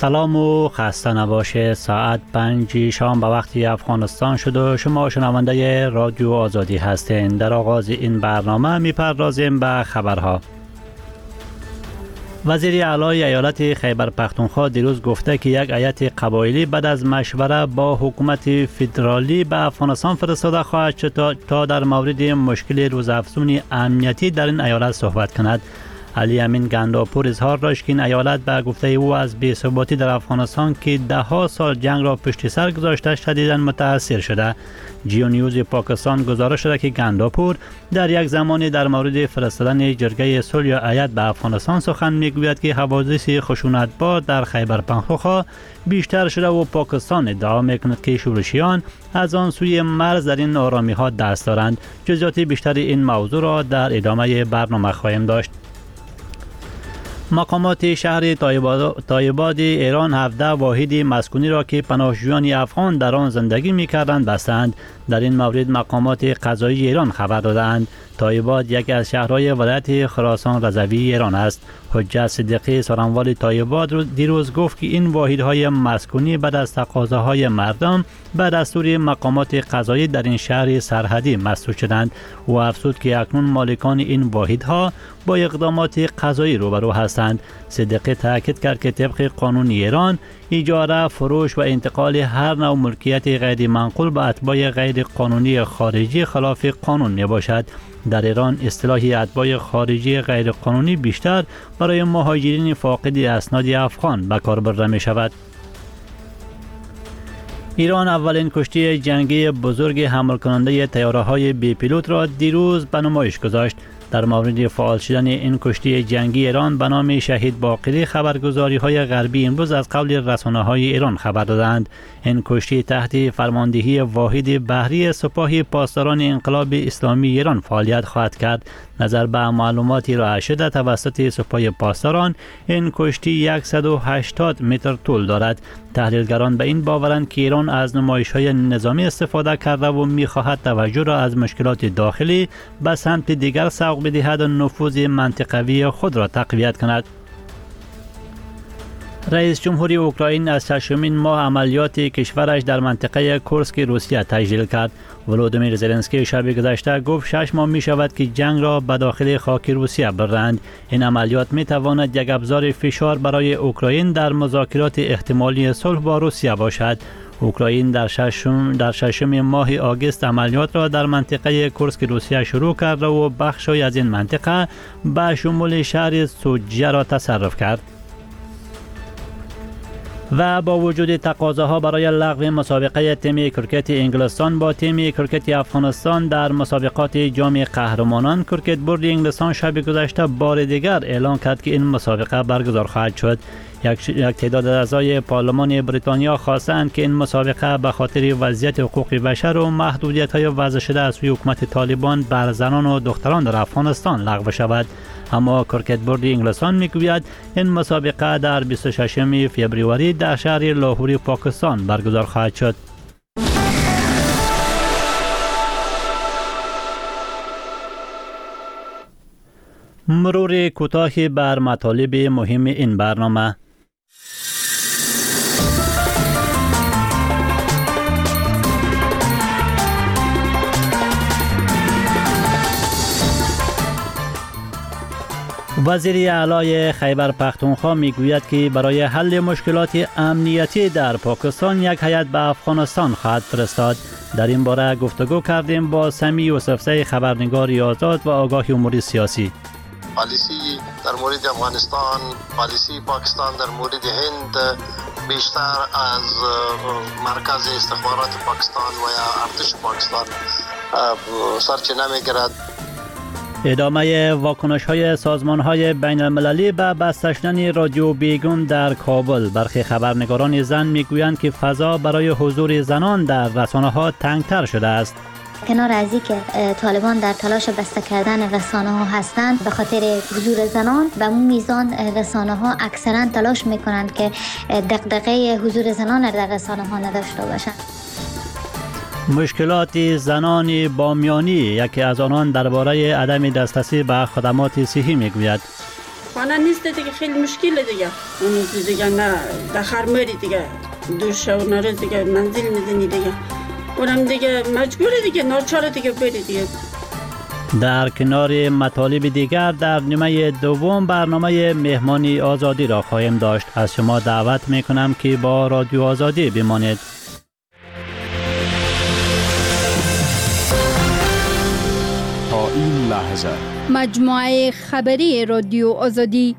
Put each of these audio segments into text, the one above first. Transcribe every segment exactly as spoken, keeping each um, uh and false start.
سلام و خسته نباشه. ساعت پنج شام به وقت افغانستان شد و شما شنونده رادیو آزادی هستین. در آغاز این برنامه میپردازیم به خبرها. وزیر اعلی ایالت خیبر پختونخوا دیروز گفته که یک هیئت قبایلی بعد از مشوره با حکومت فدرالی به افغانستان فرستاده خواهد شد تا در مورد مشکل روزافزون امنیتی در این ایالت صحبت کند. علی امین گنداپور اظهار داشت که این ایالت به گفته او از بی‌ثباتی در افغانستان که ده ها سال جنگ را پشت سر گذاشته شدیداً متاثر شده. جیو نیوز پاکستان گزارش داده که گنداپور در یک زمانی در مورد فرستادن جرگه صلح یا هیئت به افغانستان سخن میگوید که حوادث خشونتبار در خیبر پختونخوا بیشتر شده و پاکستان ادعا میکند که شورشیان از آن سوی مرز در این آرامی ها دست دارند. جزئیات بیشتر این موضوع را در ادامه برنامه خواهیم داشت. مقامات شهر طایباد ایران هفده واحد مسکونی را که پناهجویان افغان در آن زندگی می‌کردند بستند. در این مورد مقامات قضایی ایران خبر دادند. طایباد یکی از شهرهای ولایت خراسان رضوی ایران است. حجت صدیقی سرانوال طایباد دیروز گفت که این واحدهای مسکونی بعد از تقاضاهای مردم به دستور مقامات قضایی در این شهر سرحدی مسدود شدند. او افزود که اکنون مالکان این واحدها با اقدامات قضایی روبرو هستند. صدیقی تاکید کرد که طبق قانون ایران اجاره، فروش و انتقال هر نوع ملکیت غیر منقول به اتباع غیر قانونی خارجی خلاف قانون می باشد. در ایران اصطلاح اتباع خارجی غیر قانونی بیشتر برای مهاجرین فاقد اسناد افغان به کار برده می شود. ایران اولین کشتی جنگی بزرگ حمل کننده طیاره‌های بی پیلوت را دیروز به نمایش گذاشت. در مورد فعال شدن این کشتی جنگی ایران به نام شهید باقری خبرگزاری‌های غربی امروز از قبل رسانه‌های ایران خبر دادند. این کشتی تحت فرماندهی واحد بحری سپاه پاسداران انقلاب اسلامی ایران فعالیت خواهد کرد. نظر به معلوماتی ارائه شده توسط سپاه پاسداران، این کشتی صد و هشتاد متر طول دارد. تحلیلگران به این باورند که ایران از نمایش‌های نظامی استفاده کرده و می‌خواهد توجه را از مشکلات داخلی به سمت دیگر سوق بدهد و نفوذ منطقوی خود را تقویت کند. رئیس جمهوری اوکراین از ششمین ماه عملیات کشورش در منطقه کورسک روسیه تجلیل کرد. ولودیمیر زلنسکی شب گذشته گفت شش ماه می شود که جنگ را به داخل خاک روسیه برند. این عملیات می تواند یک ابزار فشار برای اوکراین در مذاکرات احتمالی صلح با روسیه باشد. اوکراین در ششم در ششم ماه آگوست عملیات را در منطقه کورسک روسیه شروع کرد و بخشی از این منطقه به شمول شهر سوجه را تصرف کرد. و با وجود تقاضاها برای لغو مسابقه تیم کرکت انگلستان با تیم کرکت افغانستان در مسابقات جام قهرمانان، کرکت بورد انگلستان شب گذشته بار دیگر اعلام کرد که این مسابقه برگزار خواهد شد. یک, یک تعداد اعضای پارلمان بریتانیا خواستند که این مسابقه به خاطر وضعیت حقوق بشر و محدودیت‌های وضع شده از سوی حکومت طالبان بر زنان و دختران در افغانستان لغو شود. اما کرکت بورد انگلستان میگوید این مسابقه در بیست و ششم فوریه در شهر لاهور پاکستان برگزار خواهد شد. مرور کوتاه بر مطالب مهم این برنامه. وزیر اعلی خیبر پختونخوا میگوید که برای حل مشکلات امنیتی در پاکستان یک هیئت به افغانستان خواهد فرستاد. در این باره گفتگو کردیم با سمی یوسفزی، خبرنگار آزاد و آگاه امور سیاسی. پالیسی در مورد افغانستان، پالیسی پاکستان در مورد هند بیشتر از مرکز استخبارات پاکستان و یا ارتش پاکستان سرچینه میگیرد. ادامه واکنش های سازمان های بین المللی به بسته شدن رادیو بیگون در کابل. برخی خبرنگاران زن میگویند که فضا برای حضور زنان در رسانه ها تنگتر شده است. کنار از اینکه طالبان در تلاش بسته کردن رسانه ها هستند، به خاطر حضور زنان به اون میزان رسانه ها اکثرا تلاش میکنند که دغدغه حضور زنان در رسانه ها نداشته باشند. مشکلات زنان بامیانی، یکی از آنان درباره عدم دسترسی به خدمات صحی میگوید. و خانه نیست دیگه، خیلی مشکل دیگه. اون دیگه نه دخار مری دیگه، دو شب نره دیگه منزل میزنی دیگه، اونم دیگه مجبوره دیگه ناچاره دیگه بری دیگه. در کنار مطالب دیگر در نیمه دوم برنامه مهمانی آزادی را خواهیم داشت. از شما دعوت میکنم که با رادیو آزادی بمانید. تا این لحظه مجموعه خبری رادیو آزادی.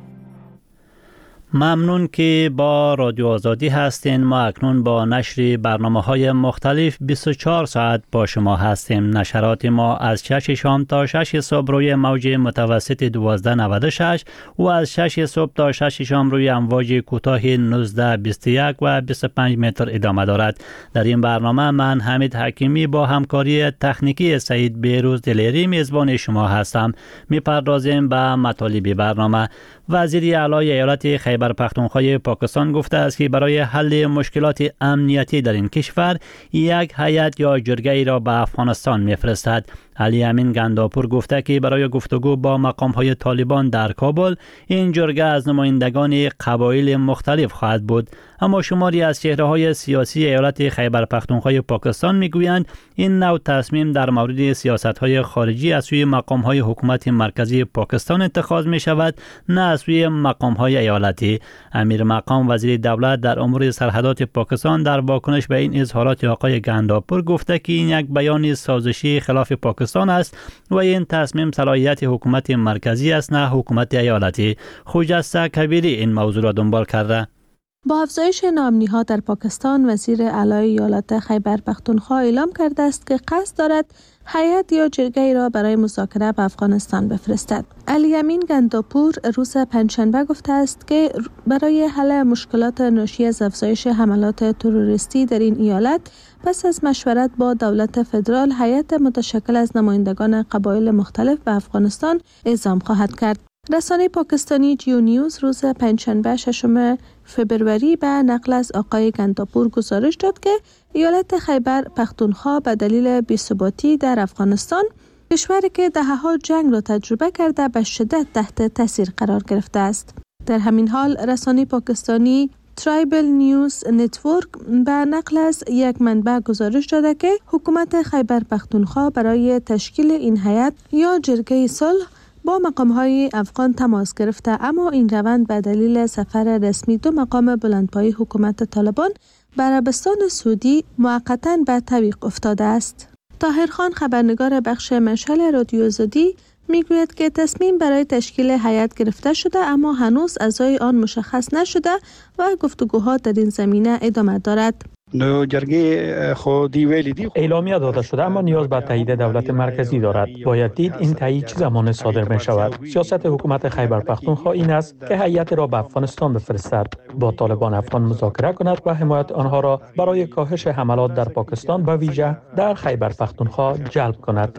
ممنون که با رادیو آزادی هستین. ما اکنون با نشر برنامه‌های مختلف بیست و چهار ساعت با شما هستیم. نشرات ما از شش شام تا شش صبح روی موج متوسط دوازده نود و شش و از شش صبح تا شش شام روی امواج کوتاه نوزده بیست و یک و بیست و پنج متر ادامه دارد. در این برنامه من حمید حکیمی با همکاری تکنیکی سعید بیروز دلیری میزبان شما هستم. میپردازیم به مطالب برنامه. وزیر اعلی ایالت خیبر پختونخوا پاکستان گفته است که برای حل مشکلات امنیتی در این کشور یک هیئت یا جرگه را به افغانستان میفرستد. علی امین گنداپور گفته که برای گفتگو با مقام‌های طالبان در کابل این جرگه از نمایندگان قبایل مختلف خواهد بود. اما شماری از چهره‌های سیاسی ایالت خیبر پختونخوا پاکستان میگویند این نوع تصمیم در مورد سیاست‌های خارجی از سوی مقام‌های حکومت مرکزی پاکستان اتخاذ می‌شود، نه از سوی مقام‌های ایالتی. امیر مقام وزیر دولت در امور سرحدات پاکستان در واکنش به این اظهارات آقای گنداپور گفته که این یک بیان سازشی خلاف پاکستان است و این تصمیم صلاحیت حکومت مرکزی است، نه حکومت ایالتی. خجسته کبیری این موضوع را دنبال کرده. با افزایش ناامنی‌ها در پاکستان، وزیر اعلی ایالت خیبر پختونخوا اعلام کرده است که قصد دارد هیئت یا جرگه را برای مذاکره به افغانستان بفرستد. علی امین گنداپور روز پنجشنبه گفته است که برای حل مشکلات ناشی از افزایش حملات تروریستی در این ایالت پس از مشورت با دولت فدرال هیئت متشکل از نمایندگان قبایل مختلف به افغانستان اعزام خواهد کرد. رسانه پاکستانی جیو نیوز روز پنجشنبه ششم فبروری به نقل از آقای گنداپور گزارش داد که ایالت خیبر پختونخوا به دلیل بی‌ثباتی در افغانستان، کشوری که دهه‌ها جنگ را تجربه کرده، به شدت تحت تاثیر قرار گرفته است. در همین حال رسانه پاکستانی ترایبل نیوز نتورک به نقل از یک منبع گزارش داده که حکومت خیبر پختونخوا برای تشکیل این هیئت یا جرگه صلح با مقام‌های افغان تماس گرفته، اما این روند به دلیل سفر رسمی دو مقام بلندپایه حکومت طالبان به عربستان سعودی موقتاً به تعویق افتاده است. طاهر خان خبرنگار بخش مشعل رادیو آزادی میگوید که تصمیم برای تشکیل هیئت گرفته شده، اما هنوز اعضای آن مشخص نشده و گفتگوها در این زمینه ادامه دارد. نو جرگه خودی ویلی دی اعلامیه داده شده اما نیاز به تایید دولت مرکزی دارد. باید دید این تایید چه زمان صادر می شود. سیاست حکومت خیبر پختونخوا این است که هیئت را به افغانستان بفرستد، با طالبان افغان مذاکره کند و حمایت آنها را برای کاهش حملات در پاکستان و ویژه در خیبر پختونخوا جلب کند.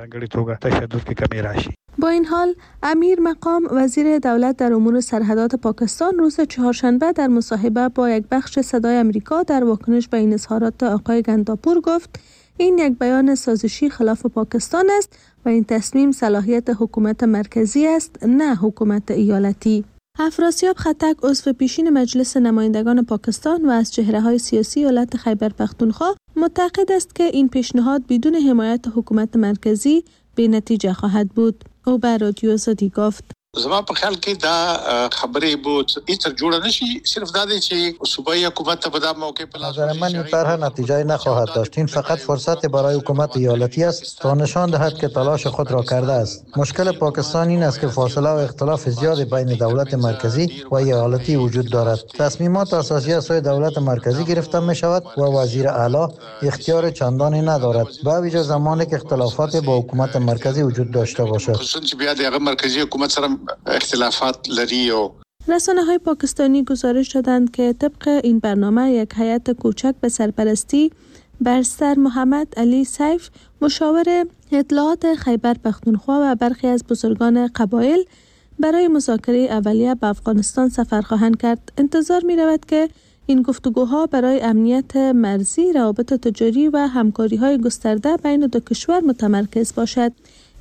با این حال امیر مقام وزیر دولت در امور سرحدات پاکستان روز چهارشنبه در مصاحبه با یک بخش صدای امریکا در واکنش به این اظهارات آقای گنداپور گفت این یک بیان سازشی خلاف پاکستان است و این تصمیم صلاحیت حکومت مرکزی است، نه حکومت ایالتی. افراسیاب خطک عضو پیشین مجلس نمایندگان پاکستان و از چهره‌های سیاسی ایالت خیبر پختونخوا معتقد است که این پیشنهاد بدون حمایت حکومت مرکزی به نتیجه خواهد بود. او به رادیو آزادی گفت زما په خیال کې دا خبرې بود هیڅ جوړه نشي، صرف دا دی چې صوبایي حکومت ته به دا موقع په لاس نظر من این طرح نتیجه نخواهد داشت. این فقط فرصت برای حکومت ایالتی است تا نشان دهد که تلاش خود را کرده است. مشکل پاکستان این است که فاصله و اختلاف زیاد بین دولت مرکزی و ایالتی وجود دارد. تصمیمات اساسی از سوی دولت مرکزی گرفته می شود و وزیر اعلی اختیار چندانی ندارد، به ویژه زمانی که اختلافات با حکومت مرکزی وجود داشته باشد. خصوصا بیا د مرکزی حکومت سره اختلافات لري. رسانه‌های پاکستانی گزارش دادند که طبق این برنامه یک هیئت کوچک به سرپرستی برسر محمد علی سیف، مشاور اطلاعات خیبر پختونخوا و برخی از بزرگان قبایل برای مذاکره اولیه به افغانستان سفر خواهند کرد. انتظار می رود که این گفتگوها برای امنیت مرزی، روابط تجاری و همکاری‌های گسترده بین دو کشور متمرکز باشد.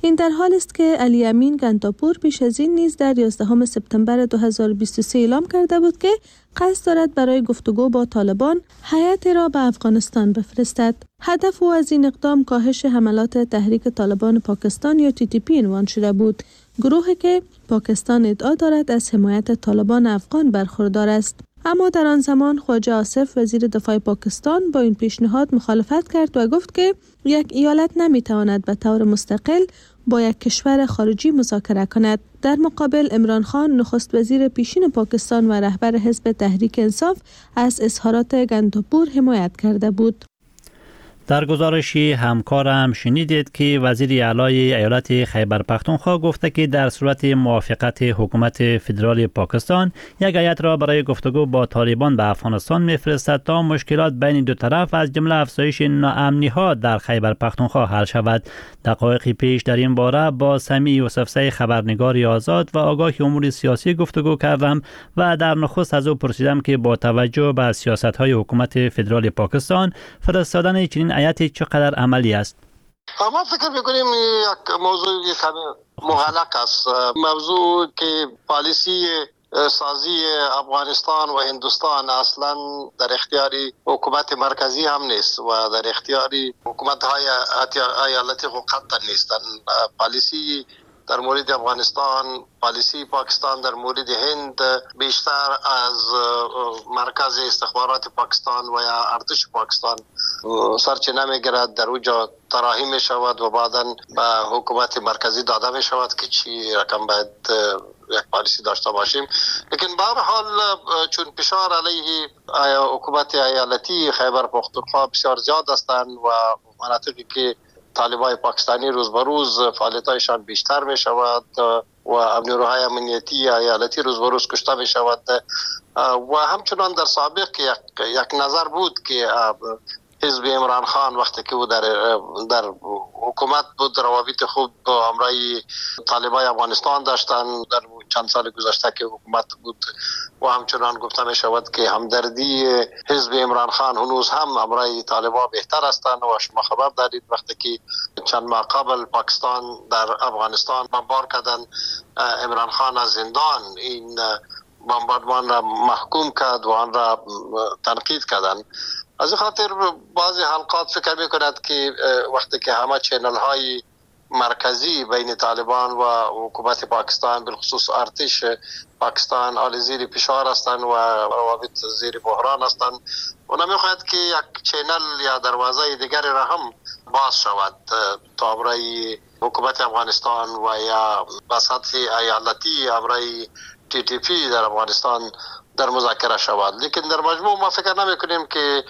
این در حالی است که علی امین گنداپور پیش از این نیز در یازدهم سپتامبر دو هزار و بیست و سه اعلام کرده بود که قصد دارد برای گفتگو با طالبان هیئتی را به افغانستان بفرستد. هدف او از این اقدام کاهش حملات تحریک طالبان پاکستان یا تی تی پی عنوان شده بود، گروهی که پاکستان ادعا دارد از حمایت طالبان افغان برخوردار است. اما در آن زمان خواجه آصف وزیر دفاع پاکستان با این پیشنهاد مخالفت کرد و گفت که یک ایالت نمیتواند به طور مستقل با یک کشور خارجی مذاکره کند. در مقابل عمران خان نخست وزیر پیشین پاکستان و رهبر حزب تحریک انصاف از اظهارات گنداپور حمایت کرده بود. در گزارشی همکارم شنیدید که وزیر اعلی ایالت خیبر پختونخوا گفته که در صورت موافقت حکومت فدرال پاکستان یک هیئت را برای گفتگو با طالبان به افغانستان میفرستد تا مشکلات بین دو طرف از جمله افزایش ناامنی‌ها در خیبر پختونخوا حل شود. دقایقی پیش در این باره با سمیع یوسفزی خبرنگار آزاد و آگاه امور سیاسی گفتگو کردم و در نخست از او پرسیدم که با توجه به سیاست‌های حکومت فدرال پاکستان فرستادن چنین آیاتی چقدر عملی است؟ ما فکر میکنیم یک موضوع کمی مغلق است. موضوع که پالیسی سازی افغانستان و هندوستان اصلا در اختیاری حکومت مرکزی هم نیست و در اختیاری حکومت های ایالتی قطعا نیستن. پالیسی در مورد افغانستان، پالیسی پاکستان در مورد هند بیشتر از مرکز استخبارات پاکستان و یا ارتش پاکستان سرچینه میگیرد. در اونجا طراحی می شود و بعدا به حکومت مرکزی داده می شود که چی رقم باید یک پالیسی داشته باشیم. لیکن به هر حال چون فشار علیه حکومت ایالتی خیبر پختونخوا بسیار زیاد هستند و مناطقی که طالبای پاکستانی روز به روز فعالیتایشان بیشتر می شود و نیروهای امنیتی ایالتی روز به روز کشته می شود و همچنان در سابق یک, یک نظر بود که حزب عمران خان وقتی که او در در حکومت بود روابط خوب با همراه طالبای افغانستان داشتن. در چند سال گذشته که حکومت بود و همچنان گفته می شود که همدردی حزب عمران خان هنوز هم همراه طالبان بهتر هستند و شما خبر دارید وقتی که چند ماه قبل پاکستان در افغانستان بمبار کردن عمران خان از زندان این بمباردمان را محکوم کرد و آن را تنقید کردن. از این خاطر بعضی حلقات فکر می کند که وقتی که همه چینل های مرکزی بین طالبان و حکومت پاکستان بالخصوص ارتش پاکستان آل زیر فشار هستند و روابط زیر بحران هستند و نمیخواهد که یک چینل یا دروازه دیگری را هم باز شود تا برای حکومت افغانستان و یا به سطح ایالتی برای تی تی پی در افغانستان در مذاکره شود. لیکن در مجموع ما فکر نمی کنیم که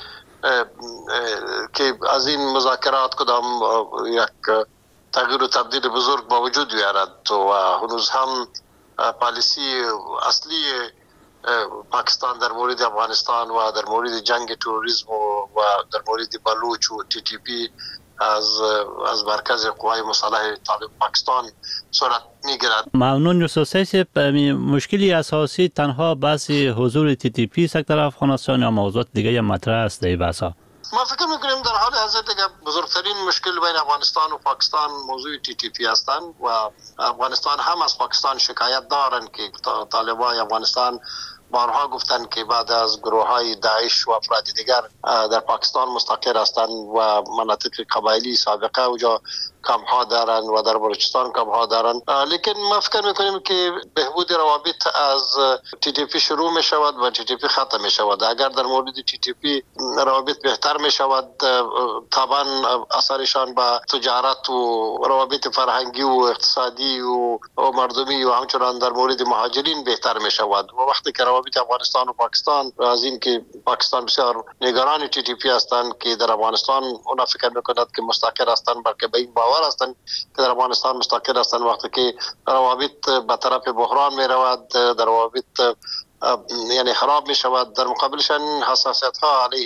که از این مذاکرات کدام یک تغییر و تبدیل بزرگ با وجود بیارد و هنوز هم پالیسی اصلی پاکستان در مورد افغانستان و در مورد جنگ تروریسم و در مورد بلوچ و تی تی پی از از مرکز قوای مسلح طالب پاکستان صورت میگیرد. ممنون یوسفزی. مشکلی اساسی تنها بحث حضور تی تی پی سکتر افغانستان یا موضوعات دیگه مطرح است در بحثا؟ ما فکر میکنیم در حال حاضر دیگه بزرگترین مشکل بین افغانستان و پاکستان موضوع تی تی پی هستند و افغانستان هم از پاکستان شکایت دارند که طالبان افغانستان بارها گفتند که بعد از گروه های داعش و افراد دیگر در پاکستان مستقر هستند و مناطق قبایلی سابقه اوجا کم ها دارند و در بلوچستان کم ها دارند. لیکن ما فکر میکنیم که بهبود روابط از تی تی پی شروع می شود و تی تی پی ختم می شود. اگر در مورد تی تی پی روابط بهتر می شود طبعا اثرشان به تجارت و روابط فرهنگی و اقتصادی و, و مردمی و همچنان در مورد مهاجرین بهتر می شود. و وقتی که روابط افغانستان و پاکستان از این که پاکستان بسیار نگران تی تی پی هستند که در افغانستان اونا فکر میکند که مستقر هستند بلکه به این باور هستند که در افغانستان مستقر هستند، وقتی که روابط به طرف بحران می رود در روابط یعنی خراب می شود در مقابلشان حساسیت ها علیه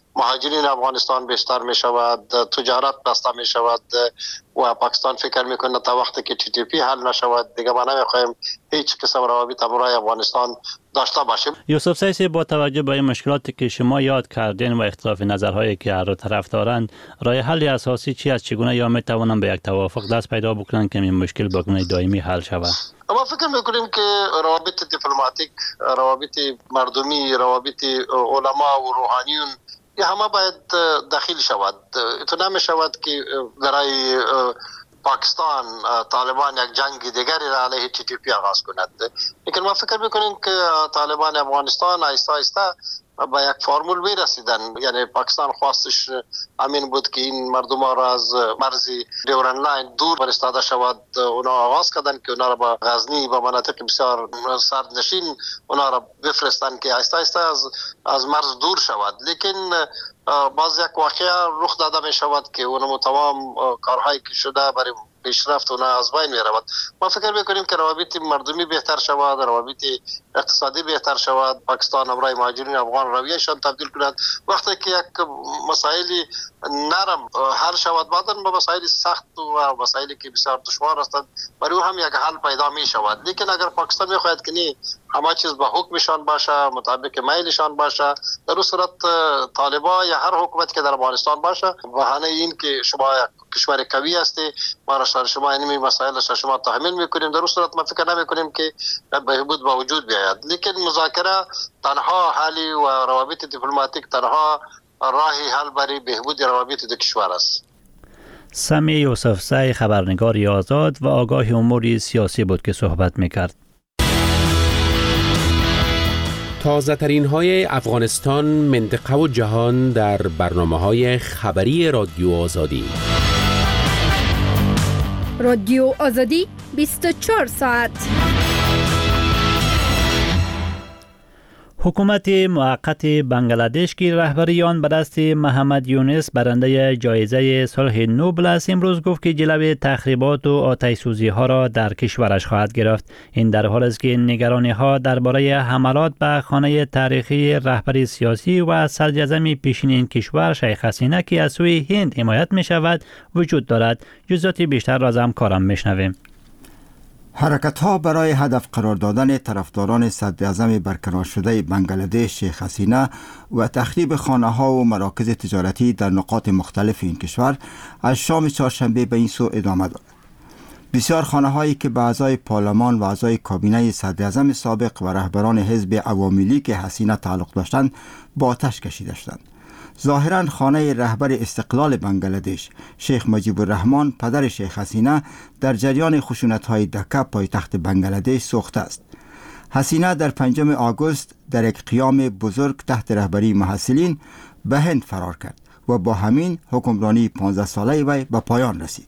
مهاجرین افغانستان بیشتر می شود، تجارت بسته می شود و پاکستان فکر میکنه تا وقتی که تی تی پی حل نشود دیگه ما نمیخوایم هیچ قسم روابط همراه افغانستان داشته باشیم. یوسف سیسی، با توجه به این مشکلاتی که شما یاد کردین و اختلاف نظرهایی که هر دو طرف دارند، راه حل اساسی چی است؟ چگونه یا می توانند به یک توافق دست پیدا بکنند که این مشکل با گونه دائمی حل شود؟ ما فکر میکنیم که روابط دیپلماتیک، روابط مردمی، روابط علما و روحانیون یا همه باید داخل شود. تو نمی شود که برای پاکستان طالبان یک جنگ دیگری را علیه تی تی پی آغاز کند. لیکن ما فکر میکنیم که طالبان افغانستان آیسته آیسته با یک فرمول میرسیدن. یعنی پاکستان خواستش همین بود که این مردم را از مرز دیورن لاین دور فرستاده شود. اونا آغاز کردن که اونا را با غزنی و مناطق بسیار سردنشین اونا را بفرستن که آیسته آیسته از از مرز دور شود. لیکن باز یک واقعه رخ داده می شود که اونم تمام کارهایی که شده برای پیشرفت اونا از بین می رود. ما فکر میکنیم که روابط مردمی بهتر شود، روابط اقتصادی بهتر شود، پاکستان امرای مهاجرین افغان رویهشان تبدیل کند. وقتی که یک مسائلی نرم حل شود، بعداً به مسائل سخت و مسائلی که بسیار دشوار هستند برای او هم یک حل پیدا می شود. لیکن اگر پاکستان میخواهد که نه همه چیز به حکمشان باشه، مطابق میلشان باشه، در اون صورت طالبان یا هر حکومت که در افغانستان باشه بهانه این که شما کشور قوی هستی، ما را سر شما اینمی مسائل سر شما تحمیل میکنیم، در اون صورت ما فکر نمی کنیم که بهبود با وجود بیاید. لیکن مذاکره تنها حلی و روابط دیپلماتیک تنها راهی حل برای بهبود روابط دو کشور است. سمی یوسفزی، خبرنگار آزاد و آگاه امور سیاسی بود که صحبت میکرد. تازه ترین های افغانستان، منطقه و جهان در برنامه های خبری رادیو آزادی. رادیو آزادی بیست و چهار ساعت. حکومت موقت بنگلادش که رهبری آن به دست محمد یونس برنده جایزه صلح نوبل است، امروز گفت که جلوی تخریبات و آتش سوزی ها را در کشورش خواهد گرفت. این در حالی است که نگرانی ها درباره حملات به خانه تاریخی رهبر سیاسی و صدراعظم پیشین این کشور شیخ حسینه که از سوی هند حمایت می شود وجود دارد. جزئیات بیشتر را از همکارم میشنویم. حرکت‌ها برای هدف قرار دادن طرفداران صدراعظم برکنار شده بنگلادش شیخ حسینه و تخریب خانه‌ها و مراکز تجارتی در نقاط مختلف این کشور از شام چهارشنبه به این سو ادامه دارد. بسیار خانه‌هایی که به اعضای پارلمان و اعضای کابینه صدراعظم سابق و رهبران حزب عوامی که حسینه تعلق داشتند با آتش کشیده شدند. ظاهراً خانه رهبر استقلال بنگلادش شیخ مجیب الرحمان پدر شیخ حسینه در جریان خشونت‌های دکه پایتخت بنگلادش سوخته است. حسینه در پنجم آگوست در یک قیام بزرگ تحت رهبری محصلین به هند فرار کرد و با همین حکمرانی پانزده ساله وی به پایان رسید.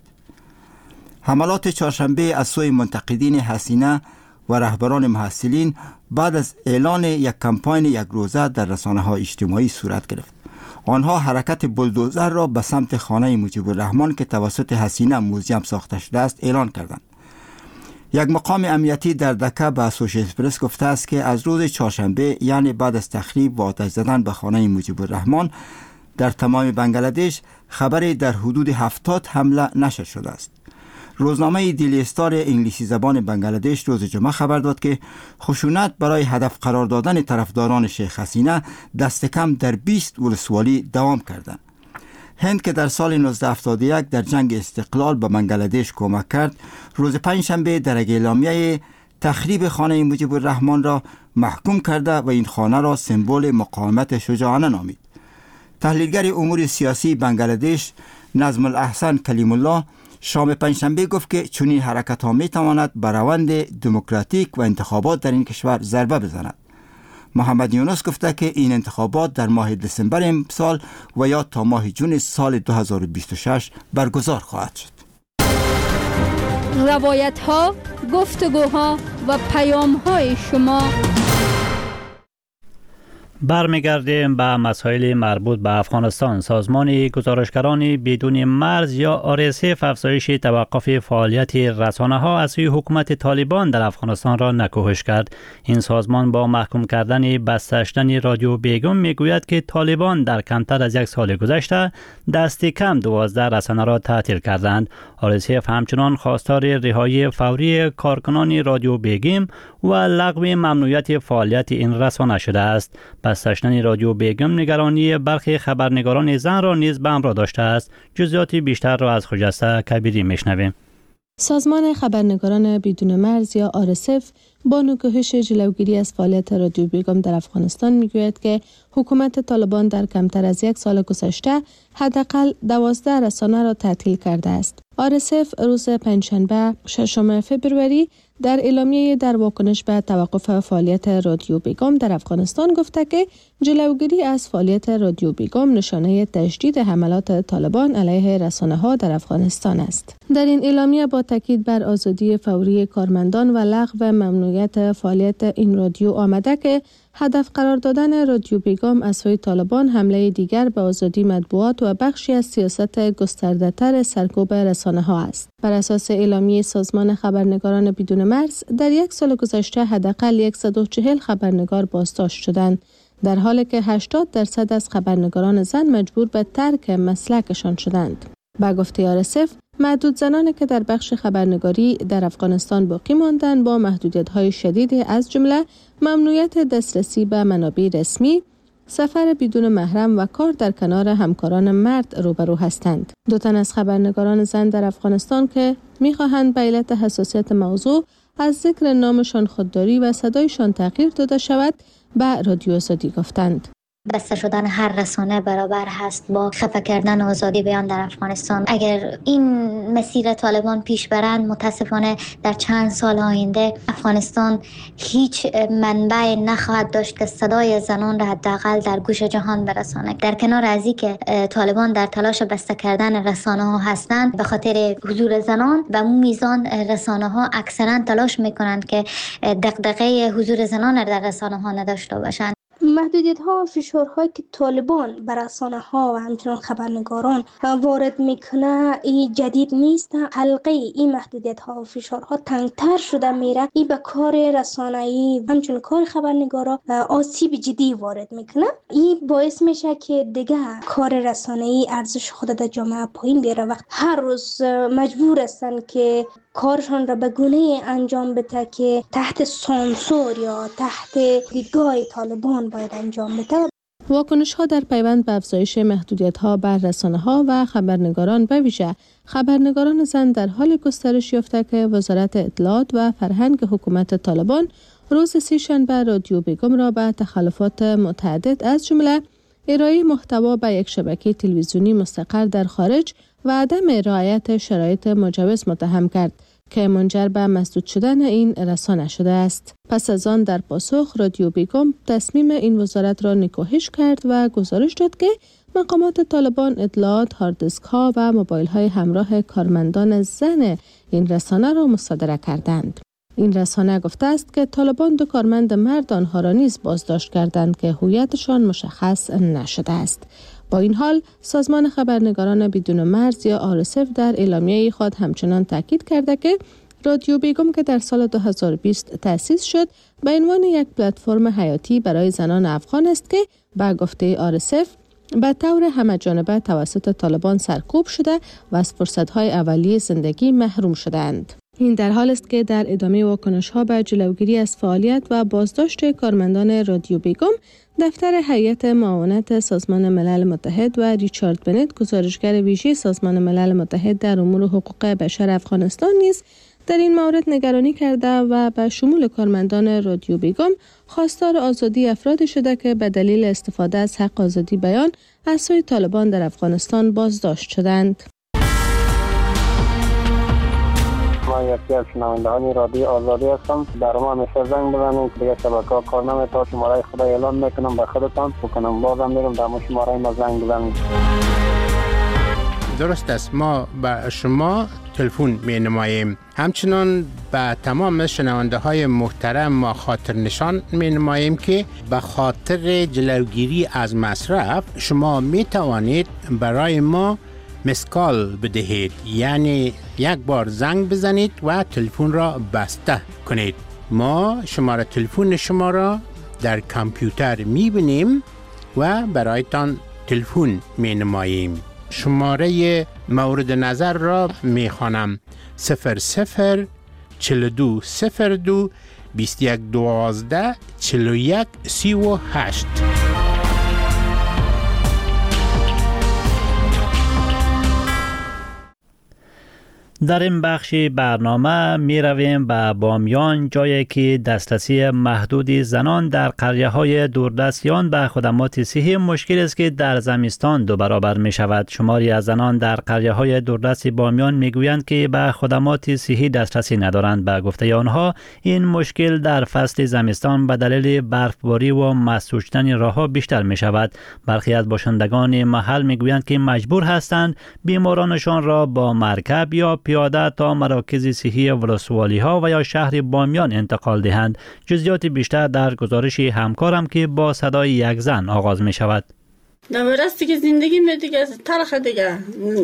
حملات چهارشنبه از سوی منتقدین حسینه و رهبران محصلین بعد از اعلان یک کمپاین یک روزه در رسانه‌های اجتماعی صورت گرفت. آنها حرکت بلدوزر را به سمت خانه مجیب الرحمان که توسط حسینه موزیم ساخته شده است اعلان کردند. یک مقام امنیتی در دکه به اسوشیتد پرس گفته است که از روز چهارشنبه، یعنی بعد از تخریب و آتش زدن به خانه مجیب الرحمان، در تمام بنگلادش خبری در حدود هفتاد حمله نشر شده است. روزنامه دیلی استار انگلیسی زبان بنگلادش روز جمعه خبر داد که خشونت برای هدف قرار دادن طرفداران شیخ حسینه دست کم در بیست ولسوالی دوام کرده. هند که در سال نوزده هفتاد و یک در جنگ استقلال به بنگلادش کمک کرد، روز پنجشنبه در اعلامیه تخریب خانه مجیب الرحمان را محکوم کرده و این خانه را سمبل مقاومت شجاعانه نامید. تحلیلگر امور سیاسی بنگلادش نظم الاحسن کلیم الله شام پنجشنبه گفت که چنین حرکت ها می تواند بر روند دموکراتیک و انتخابات در این کشور ضربه بزند. محمد یونس گفته که این انتخابات در ماه دسامبر امسال و یا تا ماه جون سال دو هزار و بیست و شش برگزار خواهد شد. روایت ها، گفتگوها و پیام های شما. برمیگردیم به مسائل مربوط به افغانستان. سازمان گزارشگران بدون مرز یا آر اس اف افزایش توقف فعالیت رسانه‌ها از سوی حکومت طالبان در افغانستان را نکوهش کرد. این سازمان با محکوم کردن بسته رادیو بیگم میگوید که طالبان در کمتر از یک سال گذشته دست کم دوازده رسانه را تعطیل کردند. آر اس اف همچنان خواستار رهایی فوری کارکنان رادیو بیگم و لغو ممنوعیت فعالیت این رسانه شده است. بستشنن رادیو بیگم نگرانی برخی خبرنگاران زن را نیز به همراه داشته است. جزئیات بیشتر را از خجسته کبیری میشنویم. سازمان خبرنگاران بدون مرز یا آر اس اف با نکوهش جلوگیری از فعالیت رادیو بیگم در افغانستان میگوید که حکومت طالبان در کمتر از یک سال گذشته حداقل دوازده رسانه را تعطیل کرده است. آر اس اف روز پنجشنبه ششم فبروری در اعلامیه در واکنش به توقف فعالیت رادیو بیگم در افغانستان گفته که جلوگیری از فعالیت رادیو بیگم نشانه تشدید حملات طالبان علیه رسانه‌ها در افغانستان است. در این اعلامیه با تاکید بر آزادی فوری کارمندان و لغو ممنوعیت فعالیت این رادیو آمده که هدف قرار دادن رادیو بیگم از سوی طالبان حمله دیگر به آزادی مطبوعات و بخشی از سیاست گسترده‌تر سرکوب رسانه‌ها است. بر اساس اعلامیه سازمان خبرنگاران بدون مرز در یک سال گذشته حداقل صد و چهل خبرنگار بازداشت شدند، در حالی که هشتاد درصد از خبرنگاران زن مجبور به ترک مسلکشان شدند. با گفته آر اس اف، معدود زنانی که در بخش خبرنگاری در افغانستان باقی ماندند با محدودیت‌های شدیدی از جمله ممنوعیت دسترسی به منابع رسمی، سفر بدون محرم و کار در کنار همکاران مرد روبرو هستند. دو تن از خبرنگاران زن در افغانستان که می‌خواهند به علت حساسیت موضوع از ذکر نامشان خودداری و صدایشان تغییر داده شود به رادیو آزادی گفتند. بسته شدن هر رسانه برابر هست با خفه کردن آزادی بیان در افغانستان. اگر این مسیر طالبان پیش برند، متاسفانه در چند سال آینده افغانستان هیچ منبع نخواهد داشت که صدای زنان را حداقل در گوش جهان برساند. در کنار از اینکه طالبان در تلاش بسته کردن رسانه ها هستند، به خاطر حضور زنان و میزان رسانه ها اکثرا تلاش میکنند که دغدغه حضور زنان در رسانه ها نداشته باشند. محدودیت ها و فشارهایی که طالبان بر رسانه ها و همچنان خبرنگاران وارد میکنه این جدید نیست. حلقه این محدودیت ها و فشارها تنگتر شده میره. این به کار رسانه‌ای همچنان کار خبرنگارا آسیب جدی وارد میکنه. این باعث میشه که دیگه کار رسانه‌ای ارزش خود در جامعه پایین بیاره و هر روز مجبور هستن که کارشان را به گونه‌ای انجام بده که تحت سانسور یا تحت دیدگاه طالبان باید انجام بده. واکنش ها در پیوند به افزایش محدودیت ها بر رسانه ها و خبرنگاران به ویژه خبرنگاران زن در حال گسترش یافته که وزارت اطلاعات و فرهنگ حکومت طالبان روز سه‌شنبه رادیو بیگم را به تخلفات متعدد از جمله ارائه محتوا به یک شبکه تلویزیونی مستقر در خارج و عدم رعایت شرایط مجوز متهم کرد که منجر به مسدود شدن این رسانه شده است. پس از آن در پاسخ رادیو بیگم تصمیم این وزارت را نکوهش کرد و گزارش داد که مقامات طالبان اطلاعات، هارد دیسک ها و موبایل های همراه کارمندان زن این رسانه را مصادره کردند. این رسانه گفته است که طالبان دو کارمند مرد آنها را نیز بازداشت کردند که هویتشان مشخص نشده است. با این حال سازمان خبرنگاران بدون مرز یا آر اس اف در اعلامیه خود همچنان تاکید کرده که رادیو بیگم که در سال دو هزار و بیست تأسیس شد به عنوان یک پلتفرم حیاتی برای زنان افغان است که با گفته آر اس اف به طور همه‌جانبه توسط طالبان سرکوب شده و از فرصت‌های اولیه زندگی محروم شدند. این در حال است که در ادامه واکنش‌ها به جلوگیری از فعالیت و بازداشت کارمندان رادیو بیگم، دفتر هیئت معاونت سازمان ملل متحد و ریچارد بنت، گزارشگر ویژه سازمان ملل متحد در امور حقوق بشر افغانستان نیز در این مورد نگرانی کرده و به شمول کارمندان رادیو بیگم خواستار آزادی افراد شده که به دلیل استفاده از حق آزادی بیان از سوی طالبان در افغانستان بازداشت شدند. ما یکی از شنوندگان رادیو آزادی هستم. در ما همیشه زنگ بزنید که دیگه شبکه‌ها کار نمی‌کنه. شماره خدا اعلام میکنم به خودتان بکنم بازم میگم در شماره ما زنگ بزنید. درست است. ما به شما تلفن می نماییم. همچنان به تمام شنونده های محترم ما خاطر نشان می نماییم که به خاطر جلوگیری از مصرف شما می توانید برای ما مسکال بدهید، یعنی یک بار زنگ بزنید و تلفن را بسته کنید. ما شماره تلفن شما را در کامپیوتر می بینیم و برایتان تلفن می نماییم. شماره مورد نظر را می خوانم: صفر صفر چل دو صفر دو بیست یک دوازده چل و یک سی و هشت. در این بخش برنامه می رویم به بامیان، جایی که دسترسی محدود زنان در قریه های دوردستیان به خدمات صحی مشکل است که در زمستان دو برابر می شود. شماری از زنان در قریه های دوردست بامیان می گویند که به خدمات صحی دسترسی ندارند. به گفته آنها این مشکل در فصل زمستان به دلیل برفباری و مسدود شدن راه‌ها بیشتر می شود. برخی از باشندگان محل می گویند که مجبور هستند بیمارانشان را با مرکب یا پیاده تا مراکز صحی ولسوالی ها و یا شهر بامیان انتقال دهند. جزئیات بیشتر در گزارش همکارم که با صدای یک زن آغاز می شود. درسته که زندگی می دیگه تلخ دیگه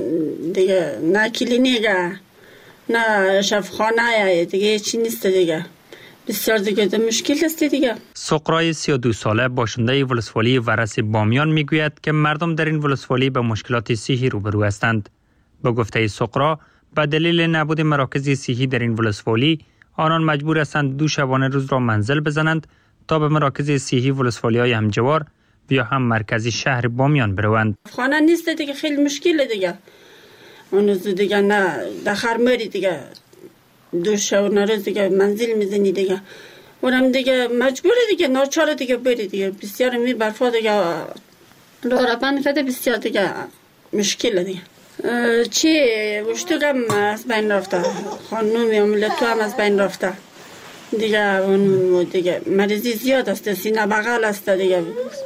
دیگه نه کلینیکه نه شفاخانه دیگه چی نیست دیگه، بسیار دیگه مشکل است دیگه. سقرای سی و دو ساله باشنده ولسوالی ورس بامیان می گوید که مردم در این ولسوالی به مشکلات صحی روبرو هستند. با گفته سقرا به دلیل نبود مراکز صحی در این ولسوالی آنان مجبور هستند دو شبانه روز را منزل بزنند تا به مراکز صحی ولسوالی های همجوار یا هم مرکزی شهر بامیان بروند. خانه نیست دیگه، خیلی مشکل دیگه. اون دیگه نه داخل مری دیگه دو شبانه روز دیگه منزل میزنی دیگه، اونم دیگه مجبور دیگه ناچار دیگه بری دیگه. بسیار می برفا دیگه لورا بند کرده، بسیار دیگه مشکل دیگه. چی وشتوگم از بین رفته، خانومی عملتو هم از بین رفته دیگه. اون دیگه مریضی زیاد است، سینه بغل است دیگه،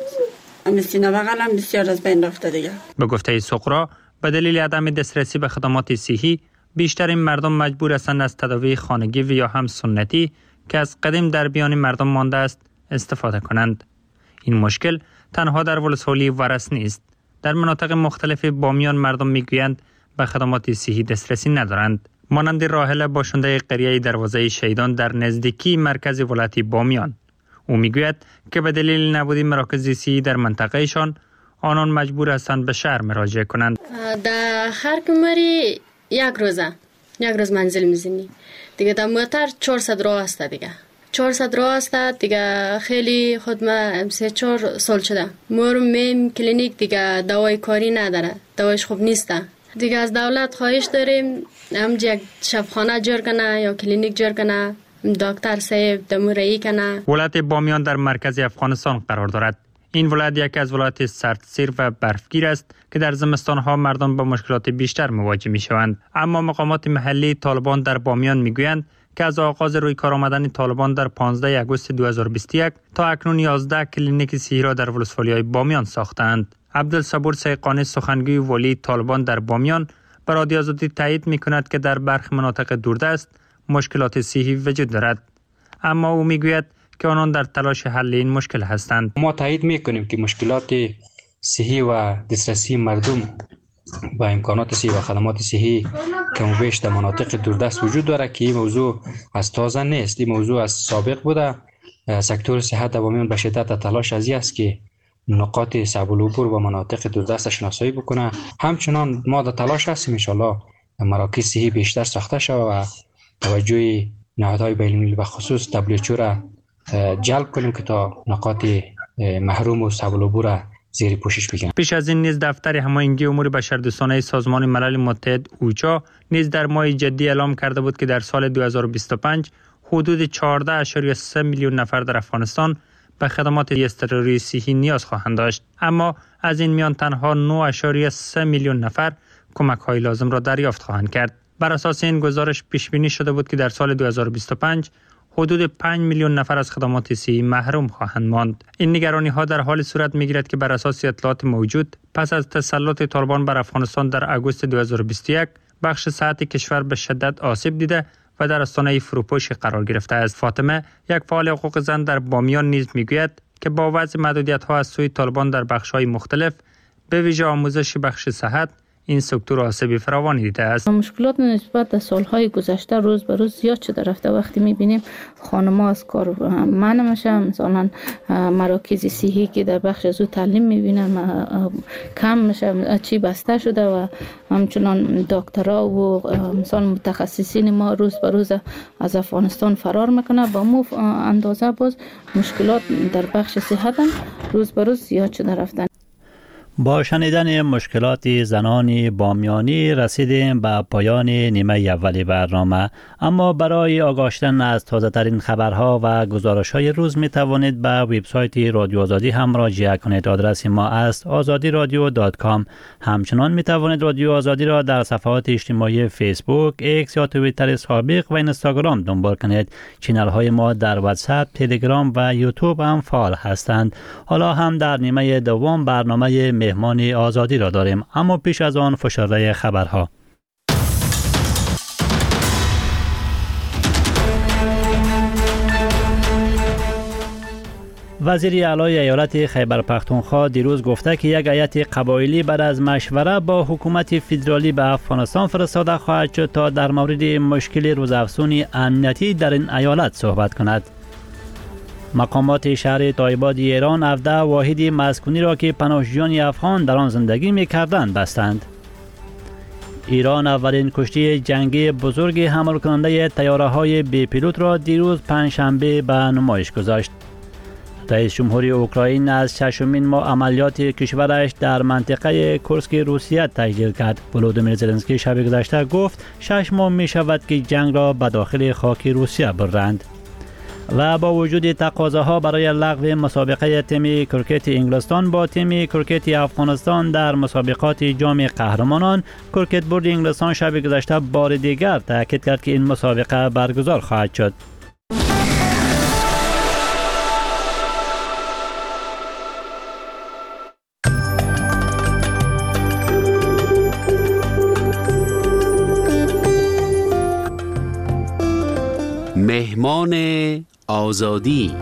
اما سینه بغل هم بسیار از بین رفته دیگه. به گفته سقرا به دلیل عدم دسترسی به خدمات صحی بیشتر این مردم مجبور هستند از تداوی خانگی و یا هم سنتی که از قدیم در میان مردم مانده است استفاده کنند. این مشکل تنها در ولسوالی ورس نیست. در مناطق مختلف بامیان مردم میگویند به خدمات صحی دسترسی ندارند. مانند راحله باشنده قریه دروازه شیدان در نزدیکی مرکز ولایت بامیان، او میگوید که به دلیل نبود مراکز صحی در منطقهشان آنان مجبور هستند به شهر مراجعه کنند. در هر کمری یک روزه یک روز منزل میزنی دیگه. در موتر چهارصد راه است دیگه، چهارصد راه است دیگه. خیلی خود ما سه چهار سال شده مورم میم کلینیک دیگه دوای کاری نداره، دوایش خوب نیسته دیگه. از دولت خواهش داریم هم یک شفاخانه جور کنه یا کلینیک جور کنه، دکتر صاحب دمورایی کنه. ولایت بامیان در مرکز افغانستان قرار دارد. این ولایت یکی از ولایت سردسیر و برفگیر است که در زمستان‌ها مردم با مشکلات بیشتر مواجه می‌شوند. اما مقامات محلی طالبان در بامیان می‌گویند که از آغاز روی کار آمدن طالبان در پانزده آگوست دو هزار و بیست و یک تا اکنون یازده کلینیک صحی را در ولسوالی‌های بامیان ساختند. عبدالصبور سیقانی سخنگوی ولی طالبان در بامیان به رادیو آزادی تایید می‌کند که در برخی مناطق دوردست مشکلات صحی وجود دارد، اما او می‌گوید که آنان در تلاش حل این مشکل هستند. ما تایید می‌کنیم که مشکلات صحی و دسترسی مردم با امکانات صحی و خدمات صحی کم و بیش در مناطق دوردست وجود دارد که این موضوع از تازه نیست. این موضوع از سابق بوده. سکتور صحت در بامیان به شدت تلاش ازی است که نقاط صعب العبور و مناطق دوردست شناسایی بکنه. همچنان ما در تلاش هستیم ان شاء الله مراکز صحی بیشتر ساخته شود و توجه نهادهای بین‌المللی به خصوص دبلیو اچ او را جلب کنیم که تا نقاط محروم و صعب العبور زیر پوشش بگیرند. پیش از این نیز دفتر هماهنگی امور بشردوستانه سازمان ملل متحد اوچا نیز در ماه جدی اعلام کرده بود که در سال دو هزار و بیست و پنج حدود چهارده ممیز سه میلیون نفر در افغانستان به خدمات اضطراری صحی نیاز خواهند داشت، اما از این میان تنها نه ممیز سه میلیون نفر کمک‌های لازم را دریافت خواهند کرد. بر اساس این گزارش پیش بینی شده بود که در سال دو هزار و بیست و پنج حدود پنج میلیون نفر از خدمات صحی محروم خواهند ماند. این نگرانی ها در حال صورت میگیرد که بر اساس اطلاعات موجود پس از تسلط طالبان بر افغانستان در آگوست دو هزار و بیست و یک بخش صحت کشور به شدت آسیب دیده و در آستانه فروپاشی قرار گرفته است. فاطمه، یک فعال حقوق زن در بامیان، نیز میگوید که با وضع محدودیت‌ها از سوی طالبان در بخش‌های مختلف به ویژه آموزش بخش صحت این سکتور آسیبی فراوانی دیده است. مشکلات نسبت به سالهای گذشته روز به روز زیاد شده رفته. وقتی می‌بینیم خانم‌ها از کار منع میشن، مثلا مراکز صحی که در بخش زو تعلیم می‌بینن کم میشه، چی بسته شده و همچنان دکترها و مثلا متخصصین ما روز به روز از افغانستان فرار میکنه. با مو اندازه باز مشکلات در بخش صحت هم روز به روز زیاد شده رفتن. با شنیدن مشکلات زنان بامیانی رسیدیم به پایان نیمه اولی برنامه، اما برای آگاه شدن از تازه ترین خبرها و گزارش های روز می توانید به وبسایت رادیو آزادی هم مراجعه کنید. آدرس ما است آزادی رادیو دات کام. همچنان می توانید رادیو آزادی را در صفحات اجتماعی فیسبوک، ایکس یا توییتر سابق و اینستاگرام دنبال کنید. چینل های ما در واتساپ، تلگرام و یوتیوب هم فعال هستند. حالا هم در نیمه دوم برنامه مهمان آزادی را داریم، اما پیش از آن فشرده خبرها. وزیر اعلی ایالت خیبر پختونخوا دیروز گفته که یک هیئت قبایلی بعد از مشوره با حکومت فدرالی به افغانستان فرستاده خواهد شد تا در مورد مشکل روزافزون امنیتی در این ایالت صحبت کند. مقامات شهر تایباد ایران هفده واحد مسکونی را که پناهجویان افغان در آن زندگی می‌کردند بستند. ایران اولین کشتی جنگی بزرگ حمل کننده طیاره‌های بی پیلوت را دیروز پنجشنبه به نمایش گذاشت. رئیس جمهوری اوکراین از ششمین ماه عملیات کشورش در منطقه کورسک روسیه تجلیل کرد. ولودیمیر زلنسکی شب گذشته گفت شش ماه می شود که جنگ را به داخل خاک روسیه برند. و با وجود تقاضاها برای لغو مسابقه تیم کرکت انگلستان با تیم کرکت افغانستان در مسابقات جام قهرمانان، کرکت بورد انگلستان شب گذشته بار دیگر تاکید کرد که این مسابقه برگزار خواهد شد. مهمان آزادی.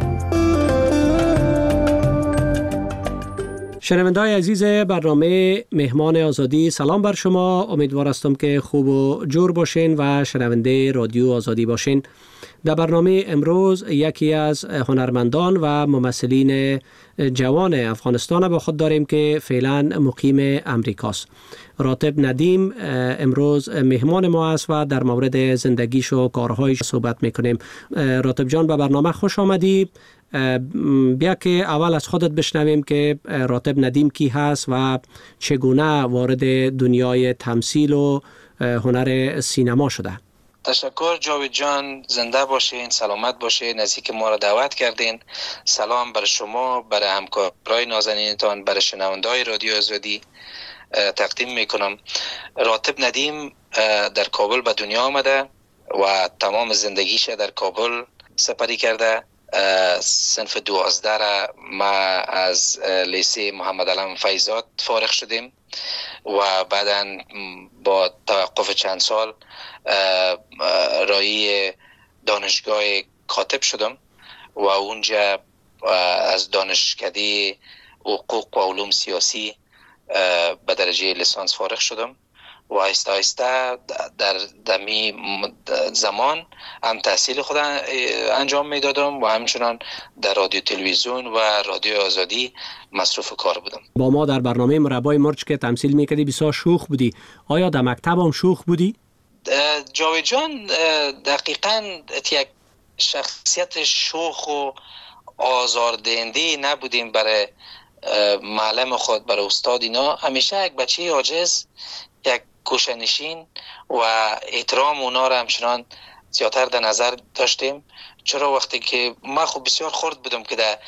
شنونده‌های عزیز برنامه مهمان آزادی، سلام بر شما. امیدوار هستم که خوب و جور باشین و شنونده رادیو آزادی باشین. در برنامه امروز یکی از هنرمندان و ممثلین جوان افغانستان با خود داریم که فعلا مقیم امریکاست. راتب ندیم امروز مهمان ما است و در مورد زندگیش و کارهایش صحبت میکنیم. راتب جان، به برنامه خوش آمدی. بیا که اول از خودت بشنویم که راتب ندیم کی هست و چگونه وارد دنیای تمثیل و هنر سینما شده. تشکر جاوید جان، زنده باشین، سلامت باشین، نزدیک ما را دعوت کردین. سلام بر شما، بر همکارای نازنینتان، بر شنونده‌های رادیو آزادی تقدیم میکنم. راتب ندیم در کابل به دنیا آمده و تمام زندگیش در کابل سپری کرده. صنف دوازده را ما از لیسه محمد علم فیضات فارغ شدیم و بعداً با توقف چند سال رای دانشگاه کاتب شدم و اونجا از دانشکده حقوق و علوم سیاسی به درجه لیسانس فارغ شدم و آهسته آهسته در دمی زمان هم تحصیل خود انجام میدادم و همچنان در رادیو تلویزیون و رادیو آزادی مصروف کار بودم. با ما در برنامه مربای مرچ که تمثیل میکردی بسیار شوخ بودی. آیا در مکتب هم شوخ بودی؟ جاوید جان، دقیقاً یک شخصیت شوخ و آزاردهنده نبودیم برای معلم خود، برای استاد. اینا همیشه یک بچه عاجز، یک گوشه‌نشین و احترام اونا را همچنان زیادتر در نظر داشتیم. چرا وقتی که ما خب بسیار خرد بودم که در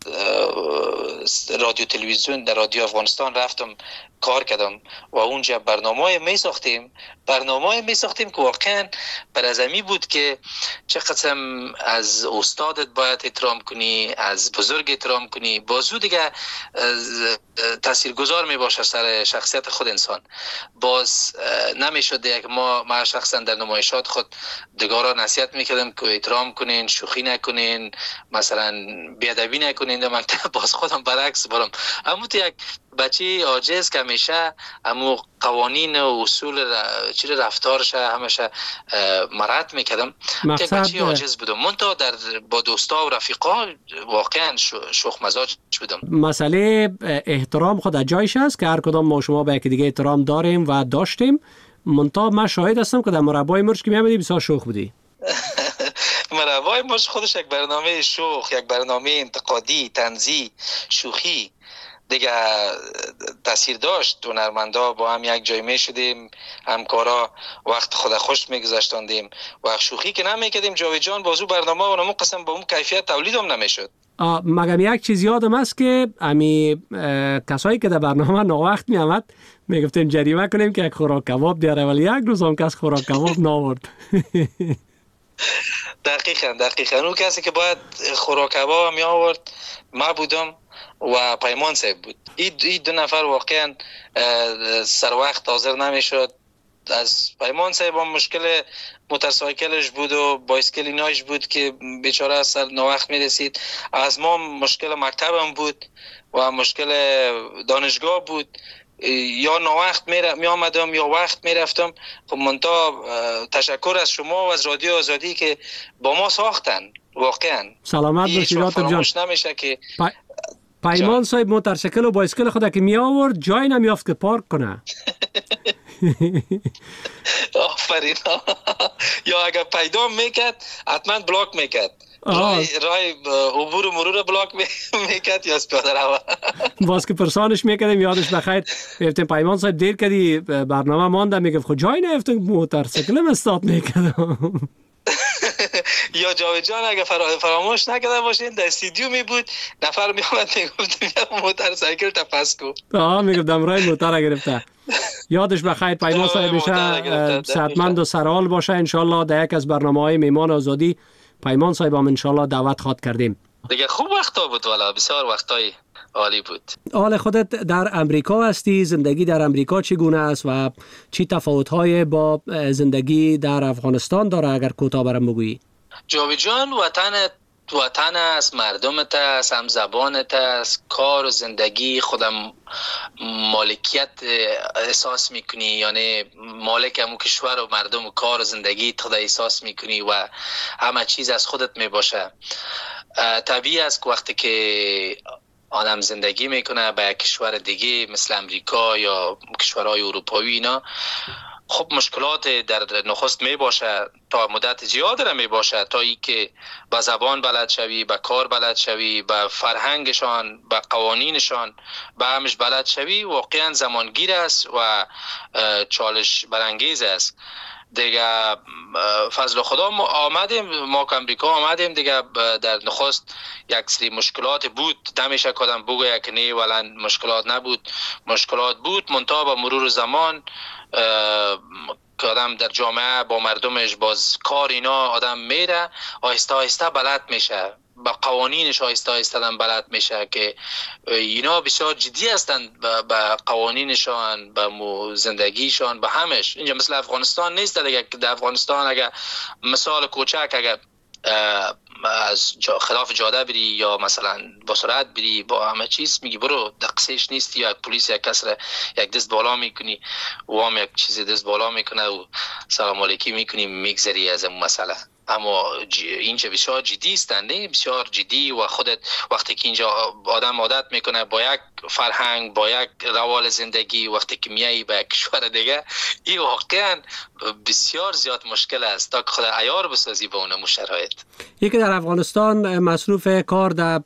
رادیو تلویزیون در رادیو افغانستان رفتم کار کردم و اونجا برنامه می ساختیم برنامه می ساختیم که واقعا بر از امی بود که چه قسم از استادت باید احترام کنی، از بزرگ احترام کنی، بازو دیگه تاثیرگذار می باشه سر شخصیت خود انسان. باز نمی شده که ما ما شخصا در نمایشات خود دیگران نصیحت میکردم که احترام کنین، شوخی نکنین، مثلا بیادبی نکنین در مکتب. باز خودم برعکس برم، اما تو یک بچه عاجز که همیشه امو قوانین و اصول چیز رفتارش همیشه مراعات میکردم. یک بچه عاجز بودم، منتها در با دوستا و رفیقا واقعا شوخ مزاج بودم. مسئله احترام خود جایش است که هر کدام ما شما به یکی دیگه احترام داریم و داشتیم. منتها من شاهد هستم که در مربای مرج که میامدی بسیار شوخ بودی. مربای مرج خودش یک برنامه شوخ، یک برنامه انتقادی، طنزی، شوخی دیگه تاثیر داشت. هنرمندا با هم یک جای می شدیم، همکارا وقت خود خوش میگذاشتاندیم و شوخی که نمیکردیم جاوید جان بازو برنامه و نمو قسم با اون کیفیت تولید هم نمیشد. مگم یک چیز یادم است که امی کسایی که در برنامه ناوقت می آمد میگفتیم جریمه کنیم که یک خوراک کباب دیاره، ولی یک روز هم کس خوراک کباب نآورد. دقیقاً دقیقاً اون کسی که باید خوراک کباب می آورد ما بودم و پیمان صاحب بود. این دو نفر واقعا سر وقت حاضر نمیشد. از پیمان صاحب هم مشکل موتورسایکلش بود و بایسکل ایناش بود که بیچاره سر ناوقت میرسید. از ما مشکل مکتبم بود و مشکل دانشگاه بود، یا ناوقت می آمدم یا وقت می رفتم. خب منتها تشکر از شما و از رادیو آزادی که با ما ساختن. واقعا سلامت باشید راتب جان. نمیشه که پا... پیمان صاحب موتورسیکل و بایسکل خود که می آورد جای نمیافت که پارک کنه. آفرین. یا اگر پیدا میکرد حتما بلاک میکرد، رای رای عبور و مرور بلاک میکرد یا پیاده رو. باز که پرسانش میکردیم یادش بخیر گفتیم پیمان صاحب دیر کردی برنامه مانده، میگفت خود جای نیفتم موتورسیکلم استارت میکردم. یا جاوید جان اگه فراموش نکرده باشین در استودیو می بود، نفر می آمد میگفت موتورسیکل تپس کو. آه میگفتم رای موتور گرفته. یادش بخیر پیمان صاحب میشه صحتمند و سرحال باشه انشالله. در یک از برنامه‌های میهمان آزادی پیمان صاحب هم انشالله دعوت خواد کردیم. دیگه خوب وقتا بود، والا بسیار وقتای عالی بود. حال خودت در امریکا هستی، زندگی در امریکا چگونه است و چی تفاوت‌های با زندگی در افغانستان داره اگر کوتاه برام بگویی؟ جاوید جان وطن وطن است، مردمت است، هم زبانت است، کار و زندگی خودم مالکیت احساس میکنی، یعنی مالک همون کشور و مردم و کار و زندگی خود احساس میکنی و همه چیز از خودت میباشه. طبیعی است که وقتی که آدم زندگی میکنه به کشور دیگه مثل امریکا یا کشورهای اروپایی اینا، خب مشکلات در نخست می باشه، تا مدت زیاد را می باشه، تا ای که با زبان بلد شوی، با کار بلد شوی، با فرهنگشان، با قوانینشان با همش بلد شوی، واقعا زمانگیر است و چالش برانگیز است دیگه. فضل خدا ما آمدیم، ما که امریکا آمدیم دیگه، در نخست یک سری مشکلات بود، نمیشه کدام بگوید که نه ولی مشکلات نبود، مشکلات بود، منتها با مرور زمان که آدم در جامعه با مردمش باز کار اینا آدم میره، آهسته آهسته بلد میشه، با قوانینش آهسته آهسته آدم بلد میشه که اینا بسیار جدی هستند با قوانینشان، با زندگیشان، با همش. اینجا مثل افغانستان نیست دیگه. در افغانستان اگر مثال کوچک اگر از جا خلاف جاده بری یا مثلا با سرعت بری با همه چیز میگی برو، دقیقش نیستی، یا پلیس یک کس را یک دست بالا میکنی و هم یک چیزی دست بالا میکنه و سلام علیکی میکنی میگذری از اون مسئله. اما اینجا بسیار جدی استن، نه بسیار جدی و خودت وقتی که اینجا آدم عادت میکنه با یک فرهنگ، با یک روال زندگی، وقتی که میایی به کشور دیگه این واقعا بسیار زیاد مشکل است تا که خود عیار بسازی به اون شرایط. یکی در افغانستان مصروف کار در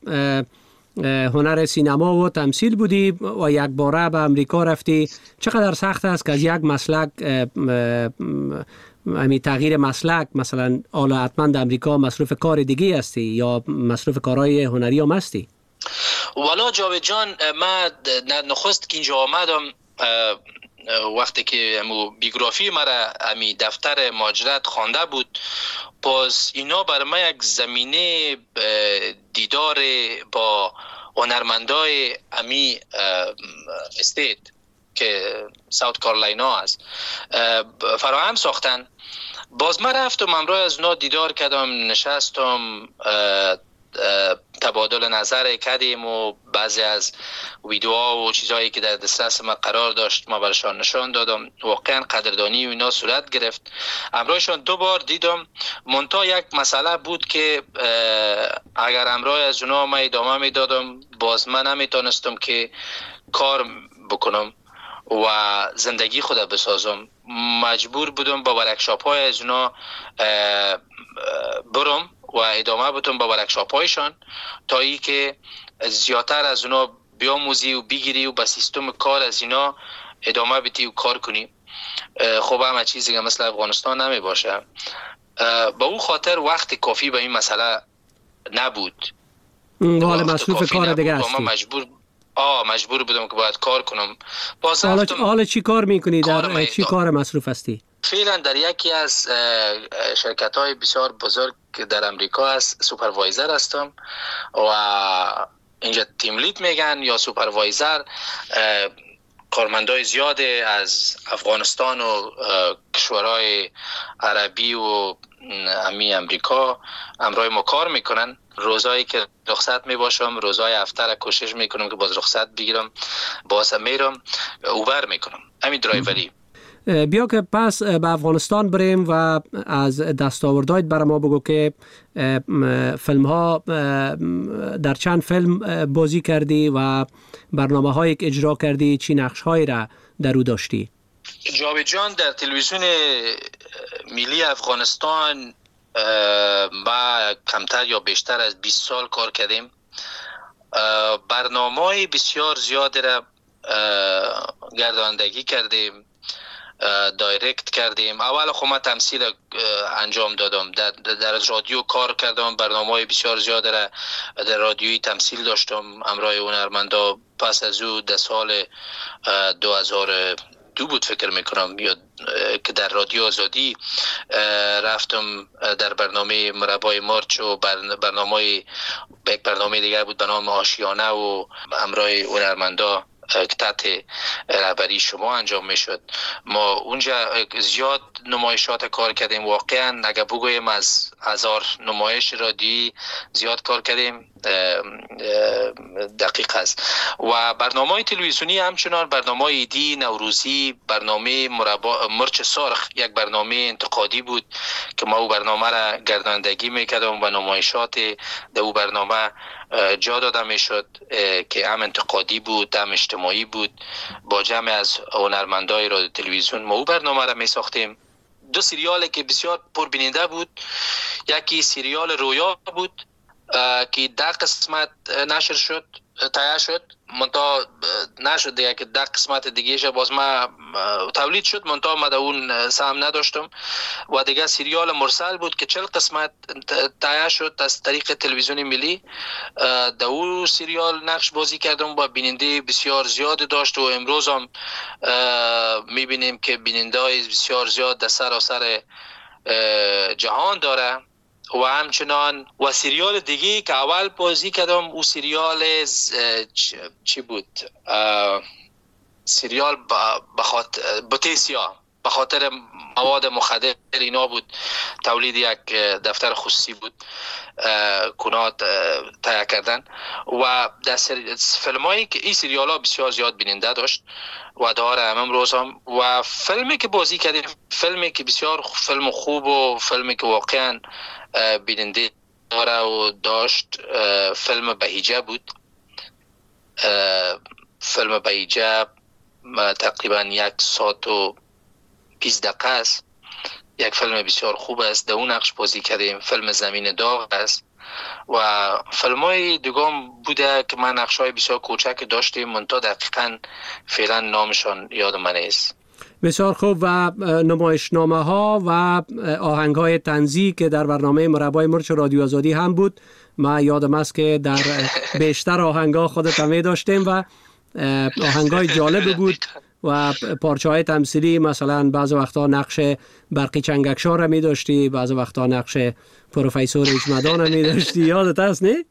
هنر سینما و تمثیل بودی و یک باره به امریکا رفتی، چقدر سخت است که از یک مسلک امی تغییر مسلک، مثلا حالا حتما در امریکا مصروف کار دیگه هستی یا مصروف کارهای هنری هم هستی؟ والا جاوید جان، من نخست که اینجا آمدم وقتی که امو بیوگرافی مرا امی دفتر مهاجرت خوانده بود، باز اینا برای من یک زمینه دیدار با هنرمندای امی استیت که ساوت کارولاینا است فراهم ساختن. باز من رفتم امروز از اونا دیدار کردم، نشستم، تبادل نظر کردیم و بعضی از ویدیوها و چیزهایی که در دسترس ما قرار داشت ما برشان نشان دادم. واقعا قدردانی و اینا صورت گرفت. امروزشان دو بار دیدم. منتها یک مسئله بود که اگر امروز از اونا ما ادامه می دادم، باز من نمیتونستم که کار بکنم و زندگی خود بسازم. مجبور بودم با ورکشاپ های از اونا برم و ادامه بدم با ورکشاپ هایشان تا ای که زیادتر از اونا بیاموزی و بگیری و با سیستم کار از اینا ادامه بدی و کار کنی. خب همه چیزی که مثل افغانستان نمی باشه. با او خاطر وقت کافی به این مسئله نبود. حال مصروف کار دیگه هستی. مجبور آه مجبور بودم که باید کار کنم. باز حالا حالا چی کار میکنی؟ در چی کار مصروف هستی؟ فعلا در یکی از شرکت های بسیار بزرگ که در امریکا است سوپروایزر هستم و اینجا تیم لید میگن یا سوپروایزر. کارمندای زیاد از افغانستان و کشورهای عربی و امی امریکا امرای ما کار میکنن. روزایی که رخصت میباشم، روزای هفته را کوشش میکنم که باز رخصت بگیرم، باز میرم اوبر میکنم، همین درایوری. بیا که پس به افغانستان بریم و از دستاوردهایت برای ما بگو که فیلم ها در چند فیلم بازی کردی و برنامه هایی که اجرا کردی، چی نقش هایی را در او داشتی؟ جاوید جان، در تلویزیون ملی افغانستان با کمتر یا بیشتر از بیست سال کار کردیم. برنامه بسیار زیاد را گرداندگی کردیم، دایرکت کردیم. اول خب من تمثیل انجام دادم، در, در رادیو کار کردم، برنامه بسیار زیاد را در رادیویی تمثیل داشتم امرای هنرمندا. پس از او در سال دو هزار دو بود فکر میکنم یا که در رادیو آزادی رفتم در برنامه مربای مرچ و برنامه یک برنامه دیگر بود به نام آشیانه و امرای هنرمندا که تحت رهبری شما انجام میشد. ما اونجا زیاد نمایشات کار کردیم. واقعا اگر بگویم از هزار نمایش رادیویی زیاد کار کردیم، دقیق است. و برنامه تلویزیونی همچنان برنامه ایدی، نوروزی، برنامه مربا مرچ سرخ یک برنامه انتقادی بود که ما او برنامه را گرداندگی میکردم و نمایشات در او برنامه جا داده میشد که هم انتقادی بود هم اجتماعی بود. با جمع از هنرمندای رادیو تلویزیون ما او برنامه را می ساختیم. دو سریال که بسیار پربیننده بود، یکی سریال رویا بود که ده قسمت نشر شد، تایید شد، منتها نشد دیگه که ده قسمت دیگهش باز ما تولید شد، منتها ما اون سهم نداشتم. و دیگه سریال مرسل بود که چهل قسمت تایید شد از طریق تلویزیون ملی. در اون سریال نقش بازی کردم و بیننده بسیار زیاد داشت و امروز هم میبینیم که بیننده های بسیار زیاد در سراسر جهان داره. و همچنان و سریال دیگه که اول بازی کردم او سریال چی بود؟ سریال بخاطر بوتیسیا، به خاطر مواد مخدر اینا بود. تولید یک دفتر خصوصی بود کنات تهیه کردن و در فیلم هایی که این سریال ها بسیار زیاد بیننده داشت و داره هم امروز هم. و فیلمی که بازی کردیم فیلمی که بسیار فیلم خوب و فیلمی که واقعا بیننده داره و داشت فیلم بهیجه بود. فیلم بهیجه تقریبا یک ساعت و بیست دقیقه است. یک فیلم بسیار خوب است، در اون نقش بازی کردیم. فیلم زمین داغ است و فیلم های دیگام بوده که من نقش های بسیار کوچک داشتیم منتها دقیقا فعلا نامشان یاد من است. بسیار خوب. و نمایشنامه ها و آهنگ های طنزی که در برنامه مربای مرچ رادیو آزادی هم بود ما یادم است که در بیشتر آهنگا خودت می داشتیم و آهنگای جالب بود و پارچه های تمثیلی، مثلا بعض وقتا نقش برقی چنگکشا را می داشتی، بعض وقتا نقش پروفسور اجمدان را می داشتی. یادت هست نه؟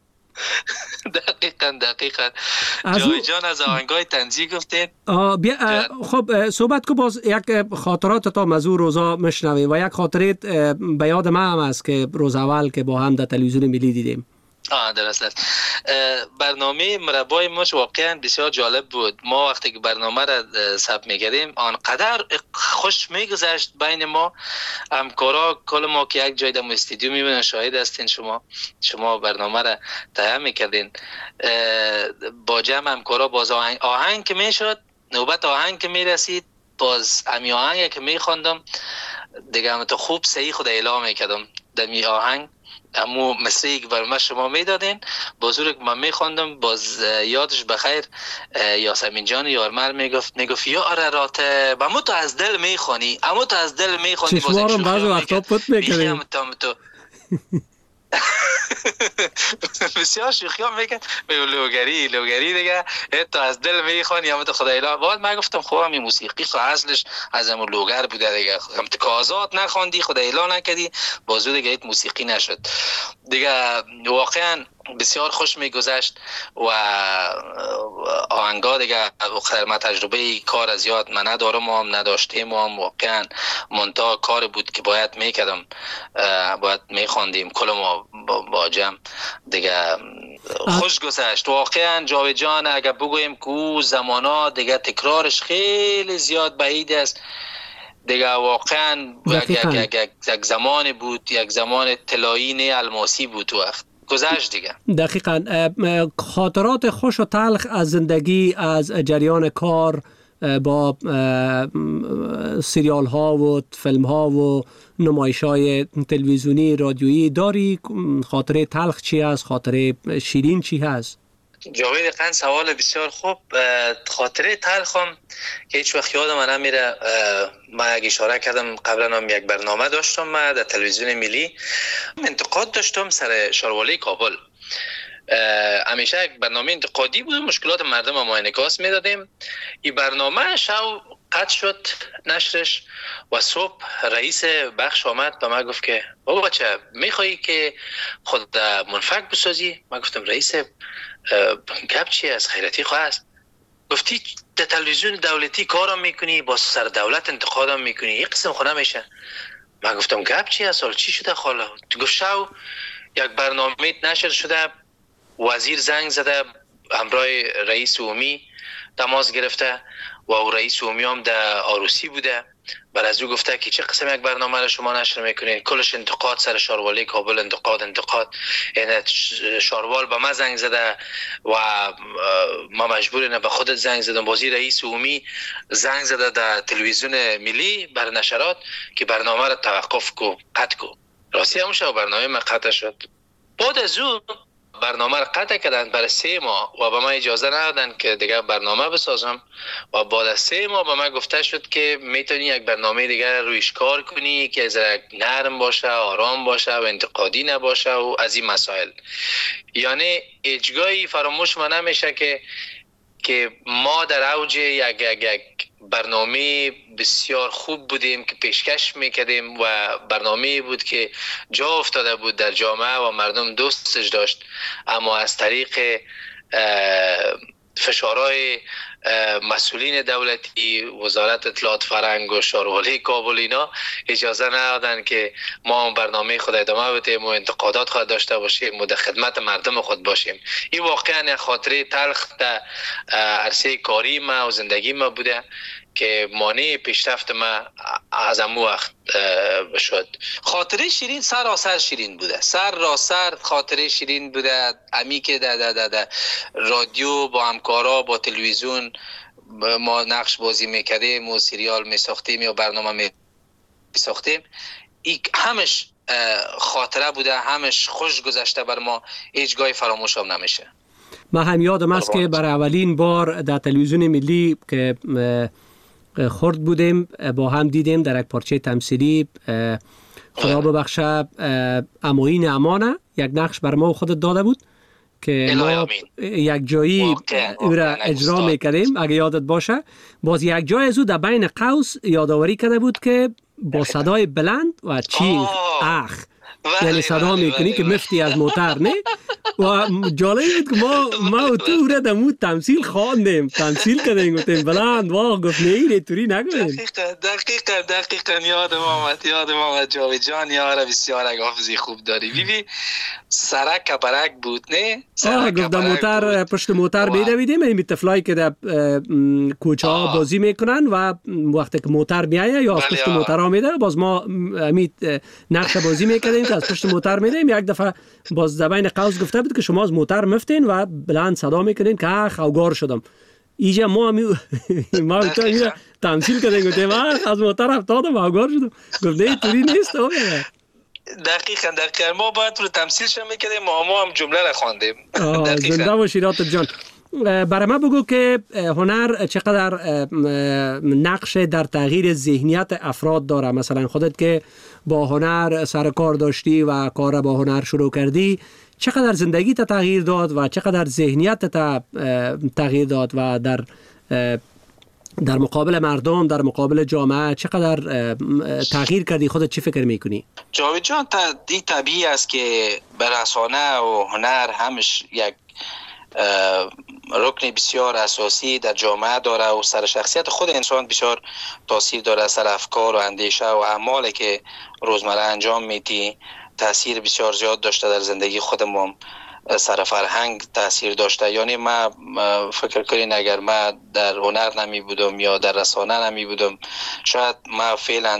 دقیقاً دقیقاً جاوید جان از آهنگای طنزی گفتید. خب صحبت کو، باز یک خاطرات تا مزور روزا مشنویم و یک خاطرت به یاد من هم است که روز اول که با هم در تلویزیون ملی دیدیم. آه درست است. برنامه مربای ماش واقعا بسیار جالب بود. ما وقتی که برنامه را ثبت می‌کردیم آنقدر خوش می‌گذشت بین ما همکارا، کل ما که یک جای در استودیو می‌بینن، شاهد هستین شما شما برنامه را تهیه می‌کردین با جمع همکارا. باز آهنگ آهنگ که میشد، نوبت آهنگ که میرسید، باز امی آهنگ که می‌خواندم دیگه هم تو خوب صحیح خود اعلام می‌کردم دمی آهنگ امو مصری که برای شما میدادین بزرگ من میخواندم. باز یادش بخیر یاسمین جان یارمر میگفت میگفت یا ارارات امو تو از دل میخوانی، امو تو از دل میخوانی. چشمارم بعض وقتا پت میکنیم بسیار شوخی هم میکن لوگری لوگری دیگه تو از دل میخوانی امو تو خدای لا. بعد من گفتم خب همین موسیقی خو اصلش از امو لوگر بوده دیگه، هم تو آزاد نخوندی خدای لا نکردی بازو دیگه ایت موسیقی نشد دیگه. واقعا بسیار خوش میگذشت و آهنگا دیگه خیلی تجربه کار از یاد من ندارم هم نداشتیم هم واقعا منتها کار بود که باید میکردم، باید میخواندیم کل ما با جمع دیگه. خوش گذشت واقعا جاوید جان. اگر بگویم که او زمانا دیگه تکرارش خیلی زیاد بعید است دیگه، واقعا یک یک زمان بود، یک زمان طلایی نه الماسی بود وقت گذشت دیگه. دقیقاً. خاطرات خوش و تلخ از زندگی، از جریان کار با سریال ها و فیلم ها و نمایش های تلویزیونی رادیویی داری؟ خاطره تلخ چی هست؟ خاطره شیرین چی هست؟ جاوید قن سوال بسیار خوب. خاطره تلخم که هیچ وقت یادم نمیره، من یک اشاره کردم قبلا هم یک برنامه داشتم من در تلویزیون ملی، انتقاد داشتم سر شاروالی کابل. همیشه یک برنامه انتقادی بود، مشکلات مردم ما انعکاس میدادیم. این برنامه شو قطع شد نشرش و صبح رئیس بخش آمد به من گفت که بابا بچه میخوایی که خود منفک بسازی؟ من گفتم رئیس گپ چی از خیرتی خواه است؟ گفتی در تلویزیون دولتی کارم میکنی، با سر دولت انتقادم میکنی، یک قسم خونه میشه. من گفتم گپ چی است؟ چی شده خاله؟ تو گفت شو یک برنامه نشر شده، وزیر زنگ زده همراه رئیس عمومی تماس گرفته و او رئیس عمومی هم در آروسی بوده. بعد از او گفته که چه قسم یک برنامه را شما نشر میکنین؟ کلش انتقاد سر شاروالی کابل، انتقاد انتقاد. یعنی شاروال به من زنگ زده و ما مجبوریم به خودت زنگ زدم. بازی رئیس عمومی زنگ زده در تلویزیون ملی بر نشرات که برنامه را توقف کو، قطع کو. راستی همون شب برنامه من قطع شد. بعد از او برنامه را قطع کردن برای سه ماه و به من اجازه ندادن که دیگه برنامه بسازم و بعد از سه ماه به من گفته شد که میتونی یک برنامه دیگه رویش کار کنی که زرا نرم باشه، آرام باشه و انتقادی نباشه و از این مسائل. یعنی اجگاهی فراموش من نمیشه که که ما در اوج یک یک یک برنامه بسیار خوب بودیم که پیشکش میکردیم و برنامه بود که جا افتاده بود در جامعه و مردم دوستش داشت، اما از طریق فشارهای مسئولین دولتی، وزارت اطلاعات فرهنگ و شاروالی کابل اینا اجازه ندادن که ما برنامه خود ادامه بدیم و انتقادات خود داشته باشیم و در خدمت مردم خود باشیم. این واقعا خاطره تلخ در عرصه کاری ما و زندگی ما بوده که مانع پیشرفت ما از امو وقت شد. خاطره شیرین سراسر شیرین بوده، سر را سر خاطره شیرین بوده. امی که در در در در رادیو با همکارا با تلویزیون ما نقش بازی میکردیم و سریال میساختیم یا برنامه میساختیم، این همش خاطره بوده، همش خوش گذشته بر ما، هیچ گاهی فراموش هم نمیشه. من هم یادم است که برای اولین بار در تلویزیون ملی که خورد بودیم با هم دیدیم در یک پارچه تمثیلی خدا ببخشه اموین امانه یک نقش بر ما خودت داده بود که ما یک جایی او را اجرا میکردیم اگه یادت باشه. باز یک جای از او در بین قوس یادآوری کرده بود که با صدای بلند و چیخ اخ یعنی صدا میکنی که مفتی از موتر نه. و جالب بود که ما ما و تو را دمو تمثیل خواندیم تمثیل کردیم گفتیم بلند واق گفت نه اینه توری نگویم. دقیقا دقیقا دقیقا یادم آمد یادم آمد جاوید جان یاره بسیار اگه حافظی خوب داری. بیبی سرک کپرک بود نه؟ آه گفت در موتر پشت موتر بیدویدیم این طفلایی که در کوچه ها بازی میکنن و وقتی که موتر میایه یا از پشت موتر ها میده باز ما امید نقش بازی میکردیم که از پشت موتر میدیم. یک دفعه باز زبان قوس گفته بود که شما از موتر مفتین و بلند صدا میکنین که اخ اوگار شدم. اینجا ما می ما تو اینجا تمثیل کردیم گفتیم اخ از موتر افتادم اوگار شدم. گفت نه توری نیست. دقیقاً دقیقاً ما باید رو تمثیل شم میکردیم ما ما هم جمله را خواندیم. زنده باشی راتب جان. برای ما بگو که هنر چقدر نقش در تغییر ذهنیت افراد داره. مثلا خودت که با هنر سر کار داشتی و کار با هنر شروع کردی چقدر زندگی تا تغییر داد و چقدر ذهنیت تا تغییر داد و در در مقابل مردم در مقابل جامعه چقدر تغییر کردی؟ خودت چی فکر میکنی؟ جاوید جان این طبیعی است که رسانه و هنر همش یک رکن بسیار اساسی در جامعه داره و سر شخصیت خود انسان بسیار تاثیر داره. سر افکار و اندیشه و اعمالی که روزمره انجام میدی تاثیر بسیار زیاد داشته در زندگی خودمون. سر فرهنگ تاثیر داشته. یعنی ما فکر کنین اگر ما در هنر نمی بودم یا در رسانه نمی بودم شاید ما فعلا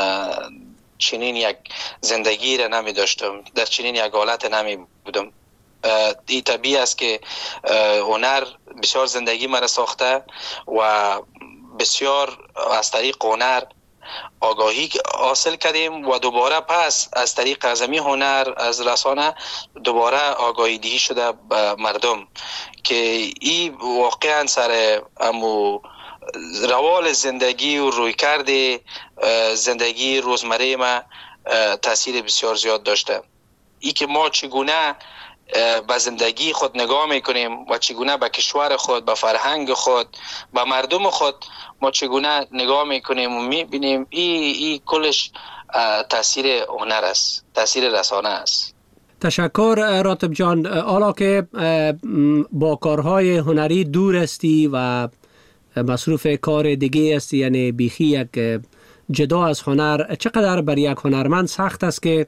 چنین یک زندگی را نمی داشتم در چنین یک حالت نمی بودم. این طبیعی است که هنر بسیار زندگی مرا ساخته و بسیار از طریق هنر آگاهی حاصل کردیم و دوباره پس از طریق ازمی هنر از رسانه دوباره آگاهی دهی شده به مردم که این واقعا سر امو روال زندگی و رویکرد زندگی روزمره ما تاثیر بسیار زیاد داشته. ای که ما چگونه به زندگی خود نگاه میکنیم و چگونه به کشور خود به فرهنگ خود به مردم خود ما چگونه نگاه میکنیم و میبینیم این ای کلش تاثیر هنر است تاثیر رسانه است. تشکر راتب جان. حالا که با کارهای هنری دور هستی و مصروف کار دیگه هستی یعنی بیخی یک جدا از هنر چقدر بر یک هنرمند سخت است که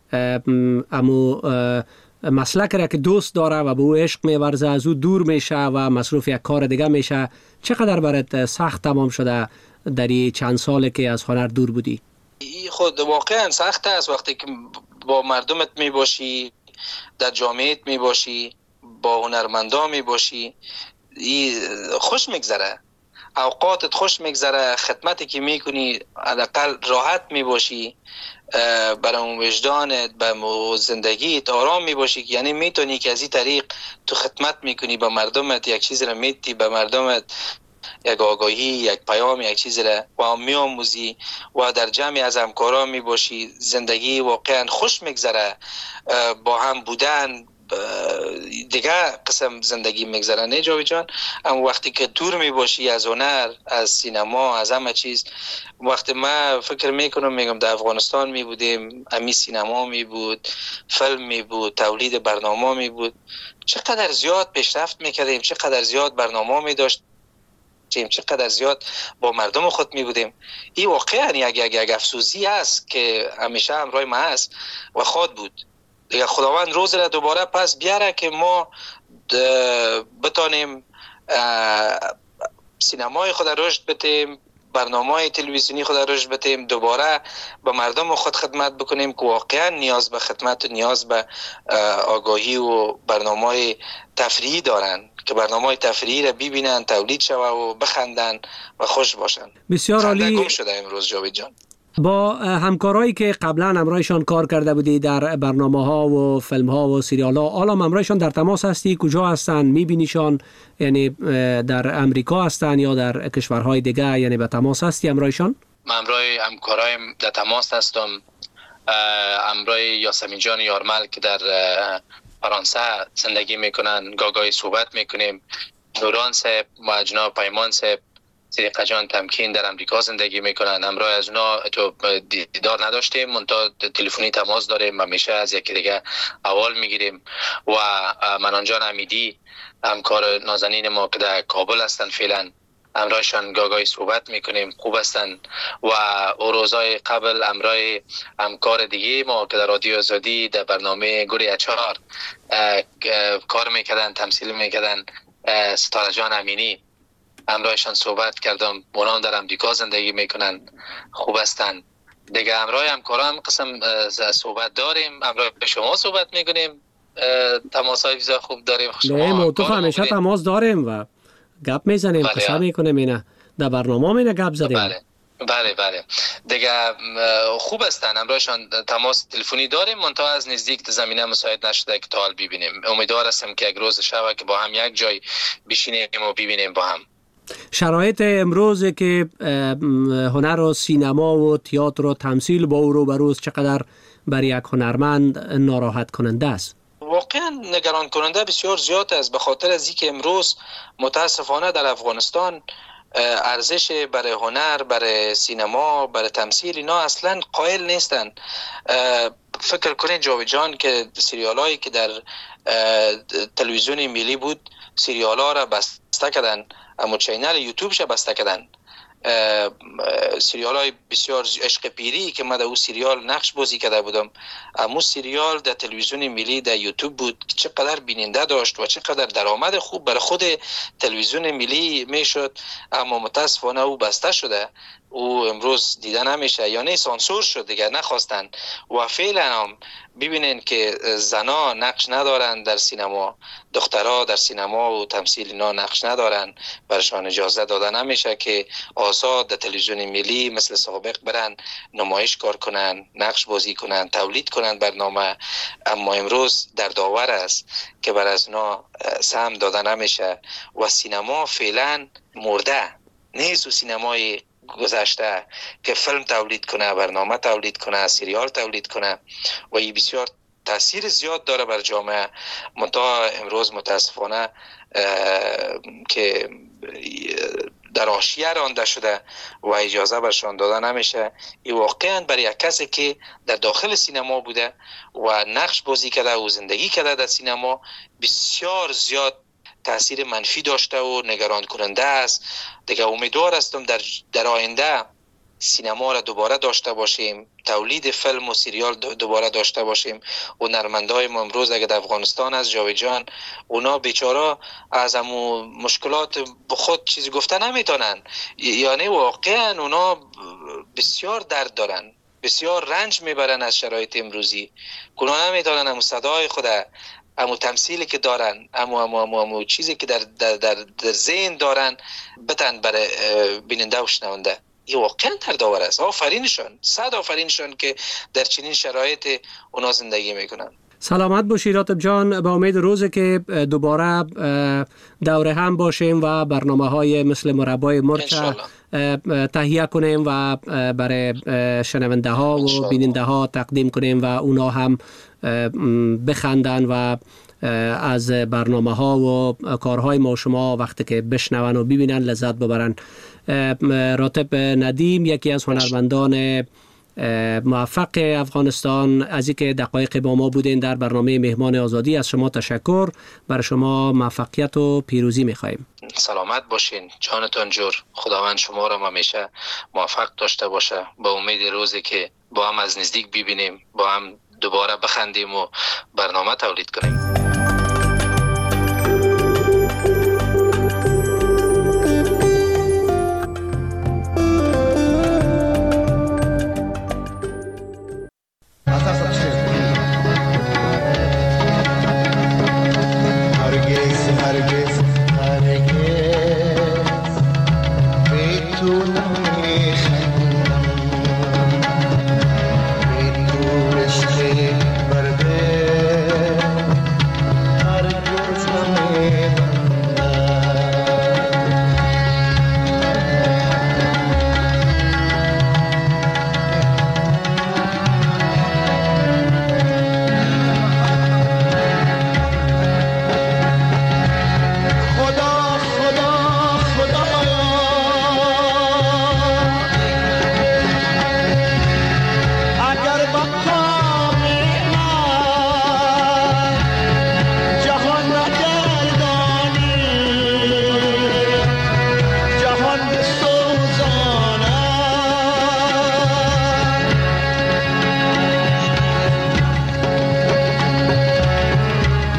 امو مسلک را که دوست داره و به او عشق می‌ورزه از او دور میشه و مصروف یک کار دیگه میشه چقدر برات سخت تمام شده در این چند ساله که از هنر دور بودی؟ این خود واقعا سخت است وقتی که با مردمت می باشی در جامعهت می باشی با هنرمندان می باشی این خوش میگذره اوقاتت خوش میگذره خدمتی که میکنی حداقل راحت می باشی برای وجدانت به زندگیت آرام می باشی یعنی میتونی که از این طریق تو خدمت میکنی به مردمت یک چیز را میتی به مردمت یک آگاهی یک پیام یک چیز را و میآموزی و در جمعی از همکاران می باشی زندگی واقعا خوش میگذره با هم بودن دیگه قسم زندگی میگذره نه جاوید جان. اما وقتی که دور می باشی از هنر از سینما از همه چیز وقتی ما فکر میکنم میگم در افغانستان می بودیم امی سینما می بود فیلم می بود تولید برنامه می بود چقدر زیاد پیشرفت میکردیم چقدر زیاد برنامه می داشت چقدر زیاد با مردم خود می بودیم. این واقعا یک یک یک افسوسی است که همیشه همراه ما است و خود بود دیگه. خداوند روز را دوباره پس بیاره که ما بتانیم سینمای خود رشد بتیم برنامه تلویزیونی خود رشد بتیم دوباره به مردم خود خدمت بکنیم که واقعا نیاز به خدمت و نیاز به آگاهی و برنامه تفریحی دارن که برنامه تفریحی را ببینن تولید شوه و بخندن و خوش باشن. بسیار عالی. گم شده امروز جاوید جان. با همکارایی که قبلا همراهشان کار کرده بودی در برنامه ها و فیلم ها و سریال ها حالا همراهشان در تماس هستی؟ کجا هستن؟ میبینیشان؟ یعنی در امریکا هستن یا در کشورهای دیگه؟ یعنی به تماس هستی همراهشان؟ من همراه همکارایم در تماس هستم امرای یاسمین جان یارمل که در فرانسه زندگی میکنن، گاگای صحبت میکنیم. نوران صاحب و جناب پیمان صاحب، صدیقه جان تمکین در امریکا زندگی میکنن. امرای از اونا تو دیدار نداشتیم، منتها تلفنی تماس داریم، همیشه از یکی دیگه احوال میگیریم. و منان جان امیدی همکار نازنین ما که در کابل هستن فعلا، امرایشان گاگای صحبت میکنیم، خوب هستن. و او روزای قبل امرای همکار دیگه ما که در رادیو آزادی در برنامه گوری اچار کار میکردن، تمثیل میکردن، ستاره جان امینی، امرایشان صحبت کردم. اونا در امریکا زندگی میکنن، خوب هستن. دیگه امرای همکاران قسم صحبت داریم، امرای شما صحبت میکنیم، تماس های ویزا خوب داریم. نه موتوف همیشه تماس داریم و گپ میزنیم، قصه میکنیم. اینه در برنامه مینه گپ زدیم. بله بله بله دیگه خوب هستن. امرایشان تماس تلفنی داریم، منتها از نزدیک زمینه مساعد نشده که تا حال ببینیم. امیدوار هستم که یک روز شب که با هم یک جای بشینیم و ببینیم با هم. شرایط امروز که هنر و سینما و تئاتر و تمثیل با او رو بروز چقدر برای یک هنرمند ناراحت کننده است؟ واقعا نگران کننده بسیار زیاد است، به خاطر از اینکه امروز متاسفانه در افغانستان ارزش برای هنر، برای سینما، برای تمثیل اینا اصلا قائل نیستن. فکر کنید جاوید جان که سریال هایی که در تلویزیون ملی بود، سریال ها را بسته کردن، اما چینل یوتیوبش بسته کردن. سریال های بسیار عشق پیری که من در اون سریال نقش بازی کرده بودم، اما سریال در تلویزیون ملی در یوتیوب بود که چقدر بیننده داشت و چقدر درآمد خوب برای خود تلویزیون ملی میشد، اما متاسفانه او بسته شده، او امروز دیده نمیشه، یعنی سانسور شد دیگه، نخواستن. و فعلا هم ببینین که زنا نقش ندارن در سینما، دخترها در سینما و تمثیل اینا نقش ندارن، برشان اجازه داده نمیشه که آزاد در تلویزیون ملی مثل سابق برن نمایش کار کنن، نقش بازی کنن، تولید کنن برنامه. اما امروز در داور است که بر از اونا سهم داده نمیشه و سینما فعلا مرده نیست. و سینمای گذشته که فیلم تولید کنه، برنامه تولید کنه، سریال تولید کنه و این بسیار تاثیر زیاد داره بر جامعه. منتها امروز متاسفانه که در حاشیه رانده شده و اجازه برشان داده نمیشه. این واقعا برای یک کسی که در داخل سینما بوده و نقش بازی کرده و زندگی کرده در سینما بسیار زیاد تاثیر منفی داشته و نگران کننده است. دیگه امیدوار هستم در در آینده سینما را دوباره داشته باشیم، تولید فیلم و سریال دوباره داشته باشیم. و هنرمندای ما امروز اگه در افغانستان از جاوید جان، اونا بیچاره از همو مشکلات به خود چیزی گفته نمیتونن، یعنی واقعا اونا بسیار درد دارن، بسیار رنج میبرن از شرایط امروزی. اونا نمیتونن همو صدای خود، امو تمثیلی که دارن، امو امو امو, امو چیزی که در در در, در ذهن دارن بتن برای بیننده و شنونده. این واقعا دردآور است. آفرینشان، صد آفرینشان که در چنین شرایط اونا زندگی میکنن. سلامت باشی راتب جان، با امید روزی که دوباره دوره هم باشیم و برنامه های مثل مربای مرچ تهیه کنیم و برای شنونده ها و بیننده ها تقدیم کنیم و اونا هم بخندن و از برنامه ها و کارهای ما شما وقتی که بشنون و ببینن لذت ببرن. راتب ندیم یکی از هنرمندان موفق افغانستان، از اینکه دقایق با ما بودین در برنامه مهمان آزادی، از شما تشکر. برای شما موفقیت و پیروزی می‌خوایم. سلامت باشین، جانتان جور. خداوند شما را همیشه موفق داشته باشه. با امید روزی که با هم از نزدیک ببینیم، با هم دوباره بخندیم و برنامه تولید کنیم.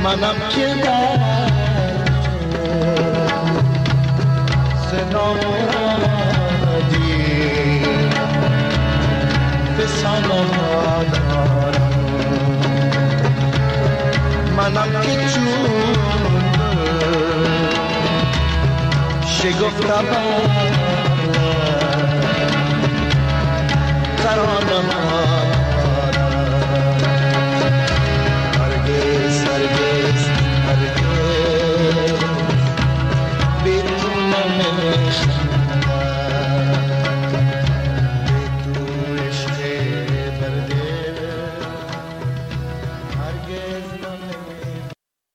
منم که در سنادی به سانا دارم منم که چون شگفتم ترانم